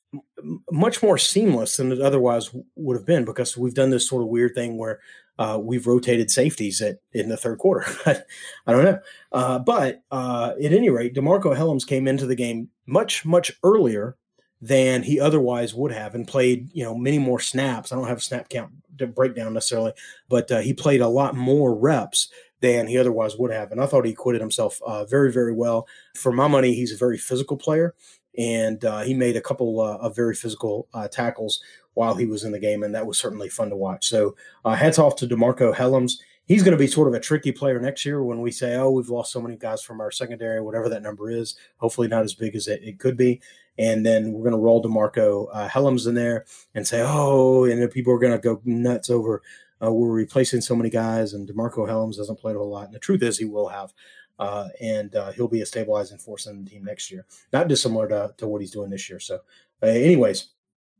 much more seamless than it otherwise would have been, because we've done this sort of weird thing where uh, we've rotated safeties at in the third quarter. I don't know. Uh, but uh, at any rate, DeMarco Hellams came into the game much, much earlier than he otherwise would have and played, you know, many more snaps. I don't have a snap count to break down necessarily, but uh, he played a lot more reps than he otherwise would have. And I thought he acquitted himself uh, very, very well. For my money, he's a very physical player, and uh, he made a couple uh, of very physical uh, tackles while he was in the game, and that was certainly fun to watch. So uh, hats off to DeMarco Hellams. He's going to be sort of a tricky player next year when we say, oh, we've lost so many guys from our secondary, whatever that number is, hopefully not as big as it, it could be. And then we're going to roll DeMarco uh, Hellams in there and say, oh, and then people are going to go nuts over uh, we're replacing so many guys, and DeMarco Hellams hasn't played a whole lot. And the truth is he will have, uh, and uh, he'll be a stabilizing force in the team next year, not dissimilar to, to what he's doing this year. So uh, anyways,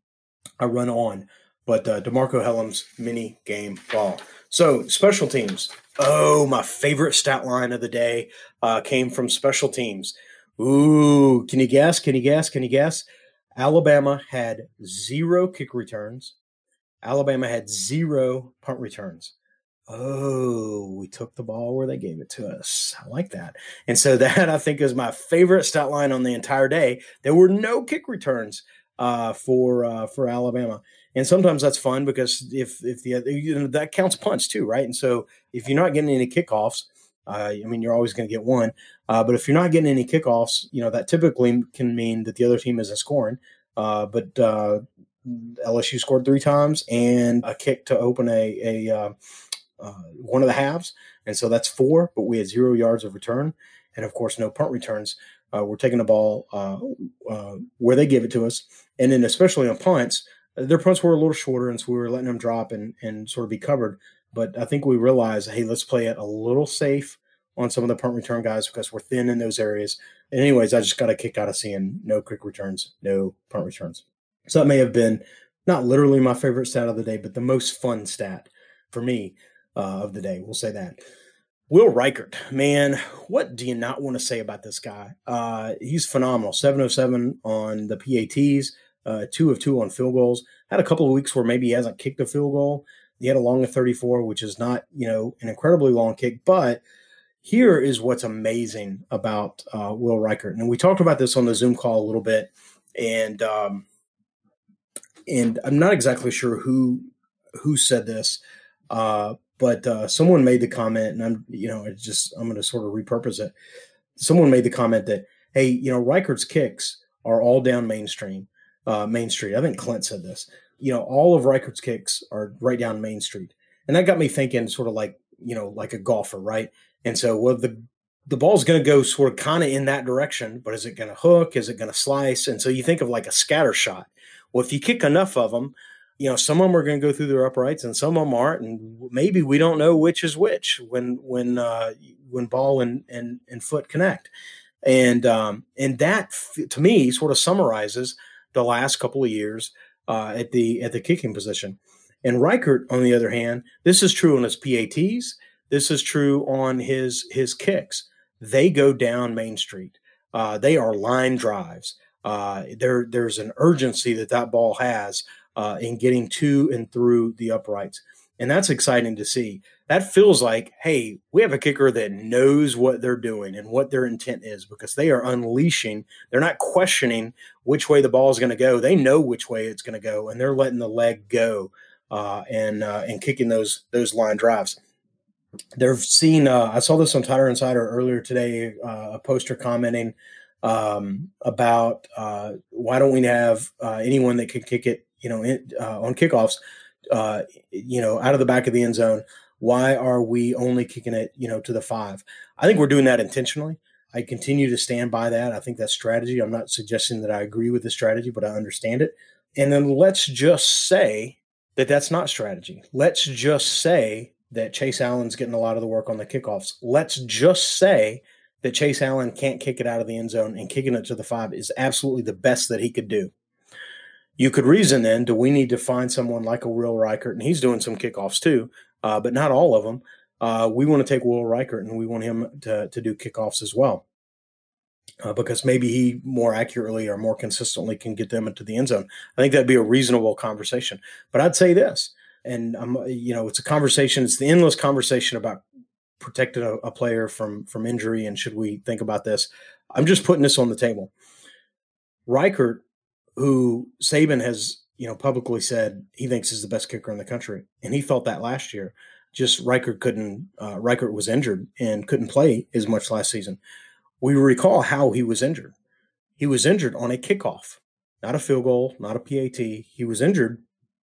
I run on. But uh, DeMarco Hellams, mini game ball. So special teams. Oh, my favorite stat line of the day uh, came from special teams. Ooh, can you guess? Can you guess? Can you guess? Alabama had zero kick returns. Alabama had zero punt returns. Oh, we took the ball where they gave it to us. I like that. And so that, I think, is my favorite stat line on the entire day. There were no kick returns uh, for uh, for Alabama. And sometimes that's fun because if if the you know, that counts punts too, right? And so if you're not getting any kickoffs, uh, I mean, you're always going to get one. Uh, but if you're not getting any kickoffs, you know, that typically can mean that the other team isn't scoring. Uh, but uh, L S U scored three times and a kick to open a a uh, uh, one of the halves, and so that's four. But we had zero yards of return, and of course, no punt returns. Uh, we're taking the ball uh, uh, where they give it to us, and then especially on punts. Their punts were a little shorter, and so we were letting them drop and, and sort of be covered. But I think we realized, hey, let's play it a little safe on some of the punt return guys because we're thin in those areas. And anyways, I just got a kick out of seeing no quick returns, no punt returns. So that may have been not literally my favorite stat of the day, but the most fun stat for me uh, of the day. We'll say that. Will Reichard, man, what do you not want to say about this guy? Uh, he's phenomenal. seven oh seven on the P A Ts. Uh, two of two on field goals. Had a couple of weeks where maybe he hasn't kicked a field goal. He had a long of thirty-four, which is not, you know, an incredibly long kick. But here is what's amazing about uh, Will Reichard. And we talked about this on the Zoom call a little bit. And um, and I'm not exactly sure who who said this, uh, but uh, someone made the comment, and I'm, you know, it's just I'm going to sort of repurpose it. Someone made the comment that, hey, you know, Reichard's kicks are all down mainstream. Uh, Main Street. I think Clint said this. You know, all of Reichard's kicks are right down Main Street. And that got me thinking sort of like, you know, like a golfer, right? And so, well, the the ball's going to go sort of kind of in that direction, but is it going to hook? Is it going to slice? And so you think of like a scatter shot. Well, if you kick enough of them, you know, some of them are going to go through their uprights and some of them aren't. And maybe we don't know which is which when when uh, when ball and, and, and foot connect. And um, and that, to me, sort of summarizes the last couple of years uh, at the at the kicking position. And Reichard, on the other hand, this is true on his P A Ts. This is true on his his kicks. They go down Main Street. Uh, they are line drives. Uh, there there's an urgency that that ball has uh, in getting to and through the uprights. And that's exciting to see. That feels like, hey, we have a kicker that knows what they're doing and what their intent is because they are unleashing. They're not questioning which way the ball is going to go. They know which way it's going to go, and they're letting the leg go uh, and uh, and kicking those those line drives. They've seen uh, – I saw this on Tighter Insider earlier today, uh, a poster commenting um, about uh, why don't we have uh, anyone that can kick it, you know, in, uh, on kickoffs, uh, you know, out of the back of the end zone. Why are we only kicking it, you know, to the five? I think we're doing that intentionally. I continue to stand by that. I think that's strategy. I'm not suggesting that I agree with the strategy, but I understand it. And then let's just say that that's not strategy. Let's just say that Chase Allen's getting a lot of the work on the kickoffs. Let's just say that Chase Allen can't kick it out of the end zone, and kicking it to the five is absolutely the best that he could do. You could reason then, do we need to find someone like a Will Reichert? And he's doing some kickoffs too, uh, but not all of them. Uh, we want to take Will Reichert and we want him to, to do kickoffs as well, uh, because maybe he more accurately or more consistently can get them into the end zone. I think that'd be a reasonable conversation. But I'd say this, and I'm, you know, it's a conversation. It's the endless conversation about protecting a, a player from from injury and should we think about this. I'm just putting this on the table. Reichert, who Saban has, you know, publicly said he thinks is the best kicker in the country, and he felt that last year. Just Reichert couldn't, uh, Reichert was injured and couldn't play as much last season. We recall how he was injured. He was injured on a kickoff, not a field goal, not a P A T. He was injured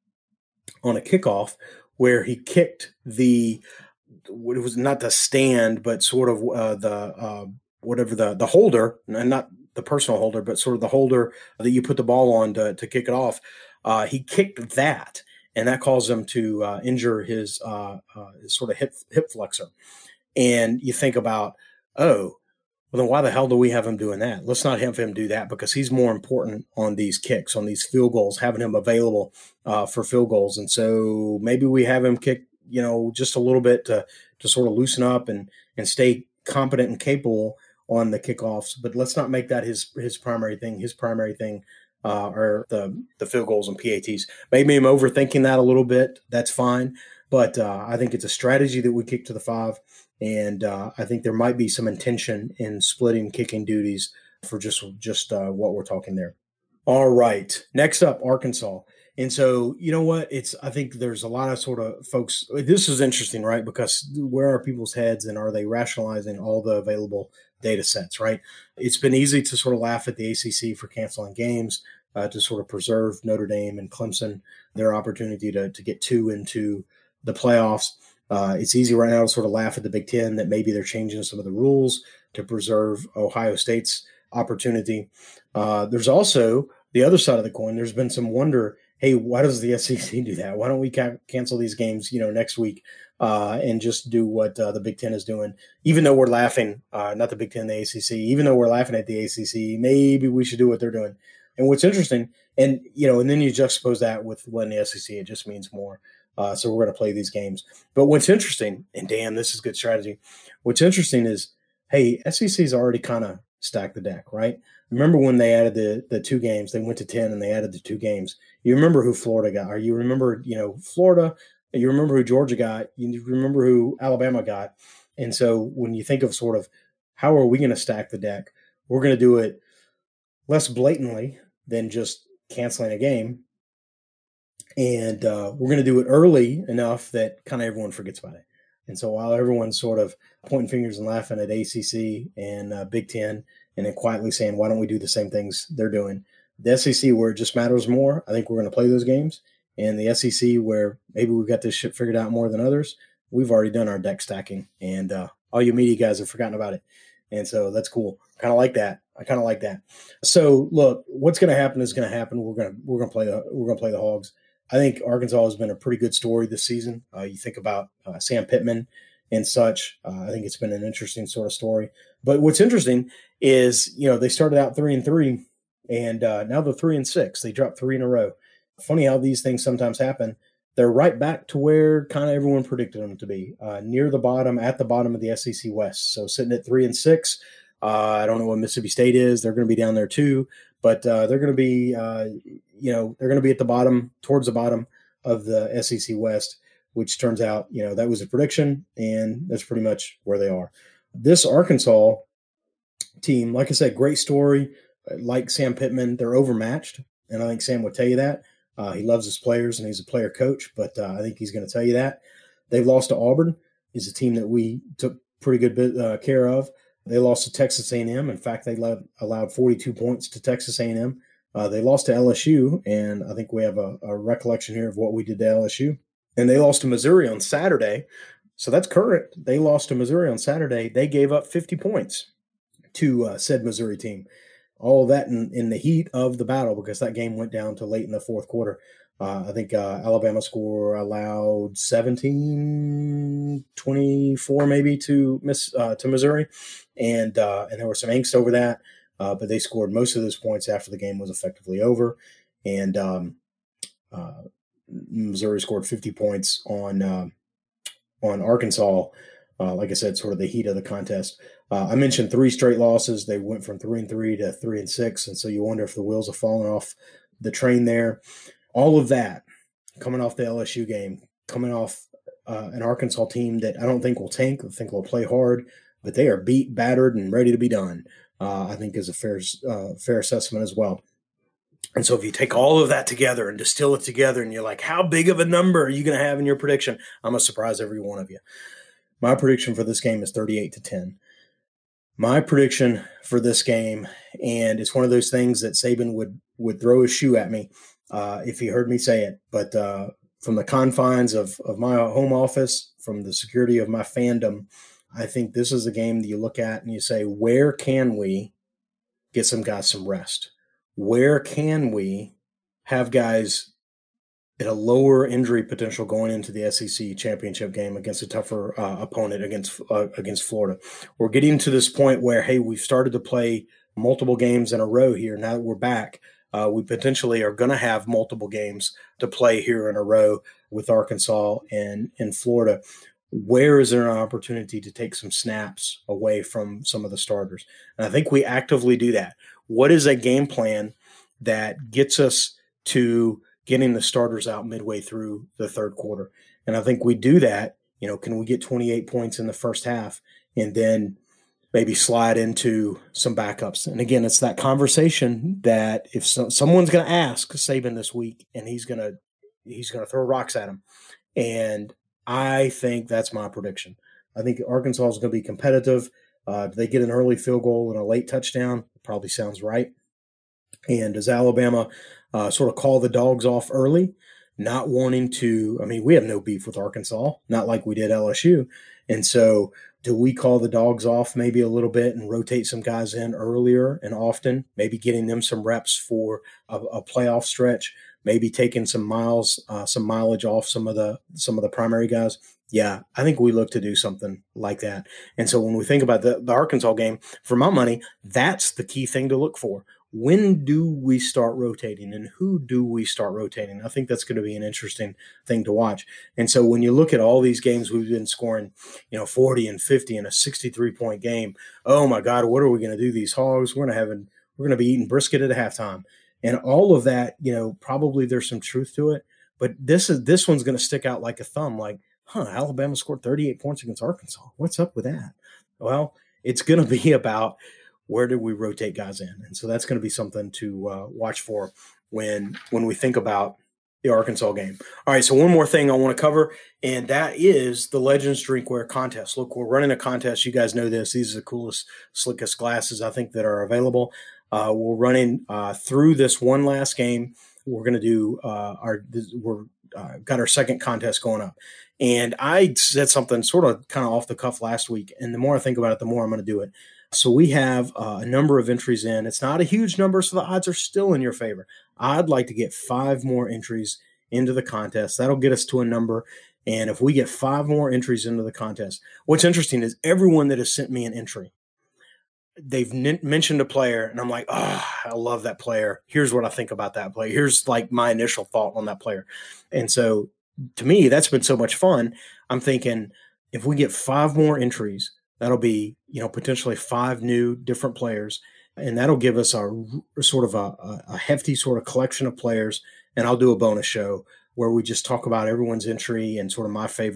on a kickoff where he kicked the, it was not the stand, but sort of uh, the, uh, whatever the, the holder, and not the personal holder, but sort of the holder that you put the ball on to, to kick it off. Uh, he kicked that. And that caused him to uh, injure his, uh, uh, his sort of hip hip flexor. And you think about, oh, well, then why the hell do we have him doing that? Let's not have him do that because he's more important on these kicks, on these field goals, having him available uh, for field goals. And so maybe we have him kick, you know, just a little bit to to sort of loosen up and and stay competent and capable on the kickoffs. But let's not make that his his primary thing. His primary thing Uh, or the, the field goals and P A Ts. Maybe I'm overthinking that a little bit. That's fine. But uh, I think it's a strategy that we kick to the five. And uh, I think there might be some intention in splitting kicking duties for just, just uh, what we're talking there. All right. Next up, Arkansas. And so, you know what? It's, I think there's a lot of sort of folks, this is interesting, right? Because where are people's heads and are they rationalizing all the available data sets, right? It's been easy to sort of laugh at the A C C for canceling games uh, to sort of preserve Notre Dame and Clemson, their opportunity to, to get two into the playoffs. Uh, it's easy right now to sort of laugh at the Big Ten that maybe they're changing some of the rules to preserve Ohio State's opportunity. Uh, there's also the other side of the coin. There's been some wonder, hey, why does the S E C do that? Why don't we ca- cancel these games, you know, next week uh, and just do what uh, the Big Ten is doing? Even though we're laughing, uh, not the Big Ten, the A C C, even though we're laughing at the A C C, maybe we should do what they're doing. And what's interesting, and, you know, and then you juxtapose that with when the S E C, it just means more. Uh, so we're going to play these games. But what's interesting, and damn, this is good strategy. What's interesting is, hey, S E C's already kind of stacked the deck, right? Remember when they added the the two games, they went to ten and they added the two games. You remember who Florida got, or you remember, you know, Florida, you remember who Georgia got, you remember who Alabama got. And so when you think of sort of how are we going to stack the deck, we're going to do it less blatantly than just canceling a game. And uh, we're going to do it early enough that kind of everyone forgets about it. And so while everyone's sort of pointing fingers and laughing at A C C and uh, Big Ten, and then quietly saying, why don't we do the same things they're doing? The S E C, where it just matters more, I think we're going to play those games. And the S E C, where maybe we've got this shit figured out more than others, we've already done our deck stacking. And uh, all you media guys have forgotten about it. And so that's cool. Kind of like that. I kind of like that. So look, what's going to happen is going to happen. We're going to we're going to play the we're going to play the Hogs. I think Arkansas has been a pretty good story this season. Uh, you think about uh, Sam Pittman and such. Uh, I think it's been an interesting sort of story. But what's interesting is, you know, they started out three and three, and uh, now they're three and six. They dropped three in a row. Funny how these things sometimes happen. They're right back to where kind of everyone predicted them to be, uh, near the bottom, at the bottom of the S E C West. So sitting at three and six. Uh, I don't know what Mississippi State is. They're going to be down there too, but uh, they're going to be, uh, you know, they're going to be at the bottom, towards the bottom of the S E C West, which turns out, you know, that was a prediction, and that's pretty much where they are. This Arkansas team, like I said, great story. Like Sam Pittman, they're overmatched, and I think Sam would tell you that. Uh, he loves his players, and he's a player coach, but uh, I think he's going to tell you that. They've lost to Auburn. Is a team that we took pretty good bit, uh, care of. They lost to Texas A and M. In fact, they allowed, allowed forty-two points to Texas A and M. Uh, they lost to L S U, and I think we have a, a recollection here of what we did to L S U. And they lost to Missouri on Saturday. So that's current. They lost to Missouri on Saturday. They gave up fifty points to uh, said Missouri team. All of that in, in the heat of the battle, because that game went down to late in the fourth quarter. Uh, I think uh, Alabama score allowed seventeen twenty-four maybe to miss uh, to Missouri, and uh, and there was some angst over that. Uh, but they scored most of those points after the game was effectively over, and um, uh, Missouri scored fifty points on uh, on Arkansas. Uh, like I said, sort of the heat of the contest. Uh, I mentioned three straight losses. They went from three and three to three and six, and so you wonder if the wheels have fallen off the train there. All of that coming off the L S U game, coming off uh, an Arkansas team that I don't think will tank. I think will play hard, but they are beat, battered, and ready to be done. Uh, I think is a fair uh, fair assessment as well. And so if you take all of that together and distill it together, and you're like, how big of a number are you going to have in your prediction? I'm going to surprise every one of you. My prediction for this game is thirty-eight to ten. My prediction for this game, and it's one of those things that Saban would would throw his shoe at me uh, if he heard me say it. But uh, from the confines of, of my home office, from the security of my fandom, I think this is a game that you look at and you say, where can we get some guys some rest? Where can we have guys at a lower injury potential going into the S E C championship game against a tougher uh, opponent against uh, against Florida? We're getting to this point where, hey, we've started to play multiple games in a row here. Now that we're back, uh, we potentially are going to have multiple games to play here in a row with Arkansas and, and Florida. Where is there an opportunity to take some snaps away from some of the starters? And I think we actively do that. What is a game plan that gets us to getting the starters out midway through the third quarter? And I think we do that. You know, can we get twenty-eight points in the first half and then maybe slide into some backups? And again, it's that conversation that if so, someone's going to ask Saban this week, and he's going to he's going to throw rocks at him. And I think that's my prediction. I think Arkansas is going to be competitive. Uh, do they get an early field goal and a late touchdown? Probably sounds right. And does Alabama uh, sort of call the dogs off early, not wanting to – I mean, we have no beef with Arkansas, not like we did L S U. And so do we call the dogs off maybe a little bit and rotate some guys in earlier and often, maybe getting them some reps for a, a playoff stretch, maybe taking some miles, uh, some mileage off some of the some of the primary guys? Yeah, I think we look to do something like that. And so when we think about the, the Arkansas game, for my money, that's the key thing to look for. When do we start rotating, and who do we start rotating? I think that's going to be an interesting thing to watch. And so when you look at all these games we've been scoring, you know, forty and fifty in a sixty-three point game, oh my God, what are we going to do? These Hogs, we're going to have an, we're going to be eating brisket at a halftime. And all of that, you know, probably there's some truth to it, but this is this one's going to stick out like a thumb. Like, huh, Alabama scored thirty-eight points against Arkansas. What's up with that? Well, it's going to be about where do we rotate guys in, and so that's going to be something to uh, watch for when when we think about the Arkansas game. All right, so one more thing I want to cover, and that is the Legends Drinkware contest. Look, we're running a contest. You guys know this. These are the coolest, slickest glasses I think that are available. Uh, we're running uh, through this one last game. We're going to do uh, our we're uh, got our second contest going up, and I said something sort of kind of off the cuff last week, and the more I think about it, the more I'm going to do it. So we have uh, a number of entries in. It's not a huge number, so the odds are still in your favor. I'd like to get five more entries into the contest. That'll get us to a number. And if we get five more entries into the contest, what's interesting is everyone that has sent me an entry, they've n- mentioned a player, and I'm like, oh, I love that player. Here's what I think about that player. Here's like my initial thought on that player. And so to me, that's been so much fun. I'm thinking if we get five more entries, that'll be, you know, potentially five new different players, and that'll give us a, a sort of a, a hefty sort of collection of players. And I'll do a bonus show where we just talk about everyone's entry and sort of my favorite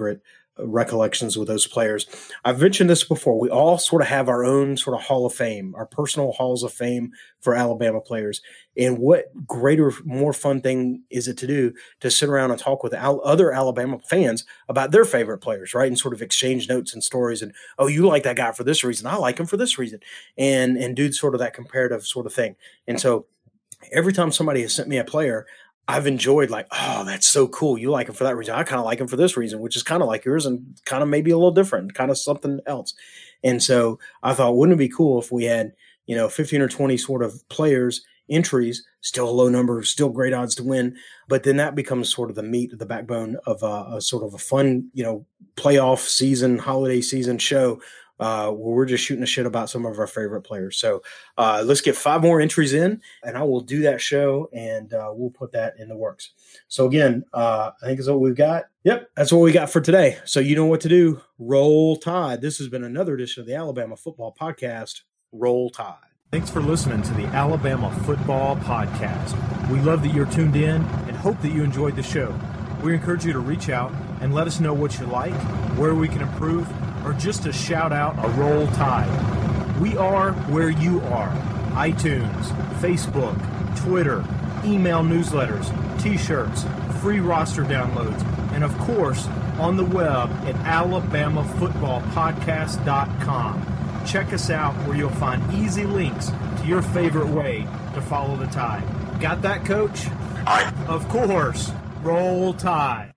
recollections with those players. I've mentioned this before. We all sort of have our own sort of Hall of Fame, our personal halls of fame for Alabama players. And what greater, more fun thing is it to do to sit around and talk with al- other Alabama fans about their favorite players, right? And sort of exchange notes and stories. And, oh, you like that guy for this reason. I like him for this reason. And, and do sort of that comparative sort of thing. And so every time somebody has sent me a player, I've enjoyed like, oh, that's so cool. You like him for that reason. I kind of like him for this reason, which is kind of like yours and kind of maybe a little different, kind of something else. And so I thought, wouldn't it be cool if we had, you know, fifteen or twenty sort of players, entries, still a low number, still great odds to win. But then that becomes sort of the meat of the backbone of a, a sort of a fun, you know, playoff season, holiday season show Uh, where we're just shooting the shit about some of our favorite players. So uh, let's get five more entries in, and I will do that show, and uh, we'll put that in the works. So again, uh, I think that's what we've got. Yep, that's what we got for today. So you know what to do. Roll Tide. This has been another edition of the Alabama Football Podcast. Roll Tide. Thanks for listening to the Alabama Football Podcast. We love that you're tuned in and hope that you enjoyed the show. We encourage you to reach out and let us know what you like, where we can improve, or just to shout out a Roll Tide. We are where you are. iTunes, Facebook, Twitter, email newsletters, t-shirts, free roster downloads, and of course, on the web at alabama football podcast dot com. Check us out where you'll find easy links to your favorite way to follow the Tide. Got that, Coach? Aye. Of course. Roll Tide.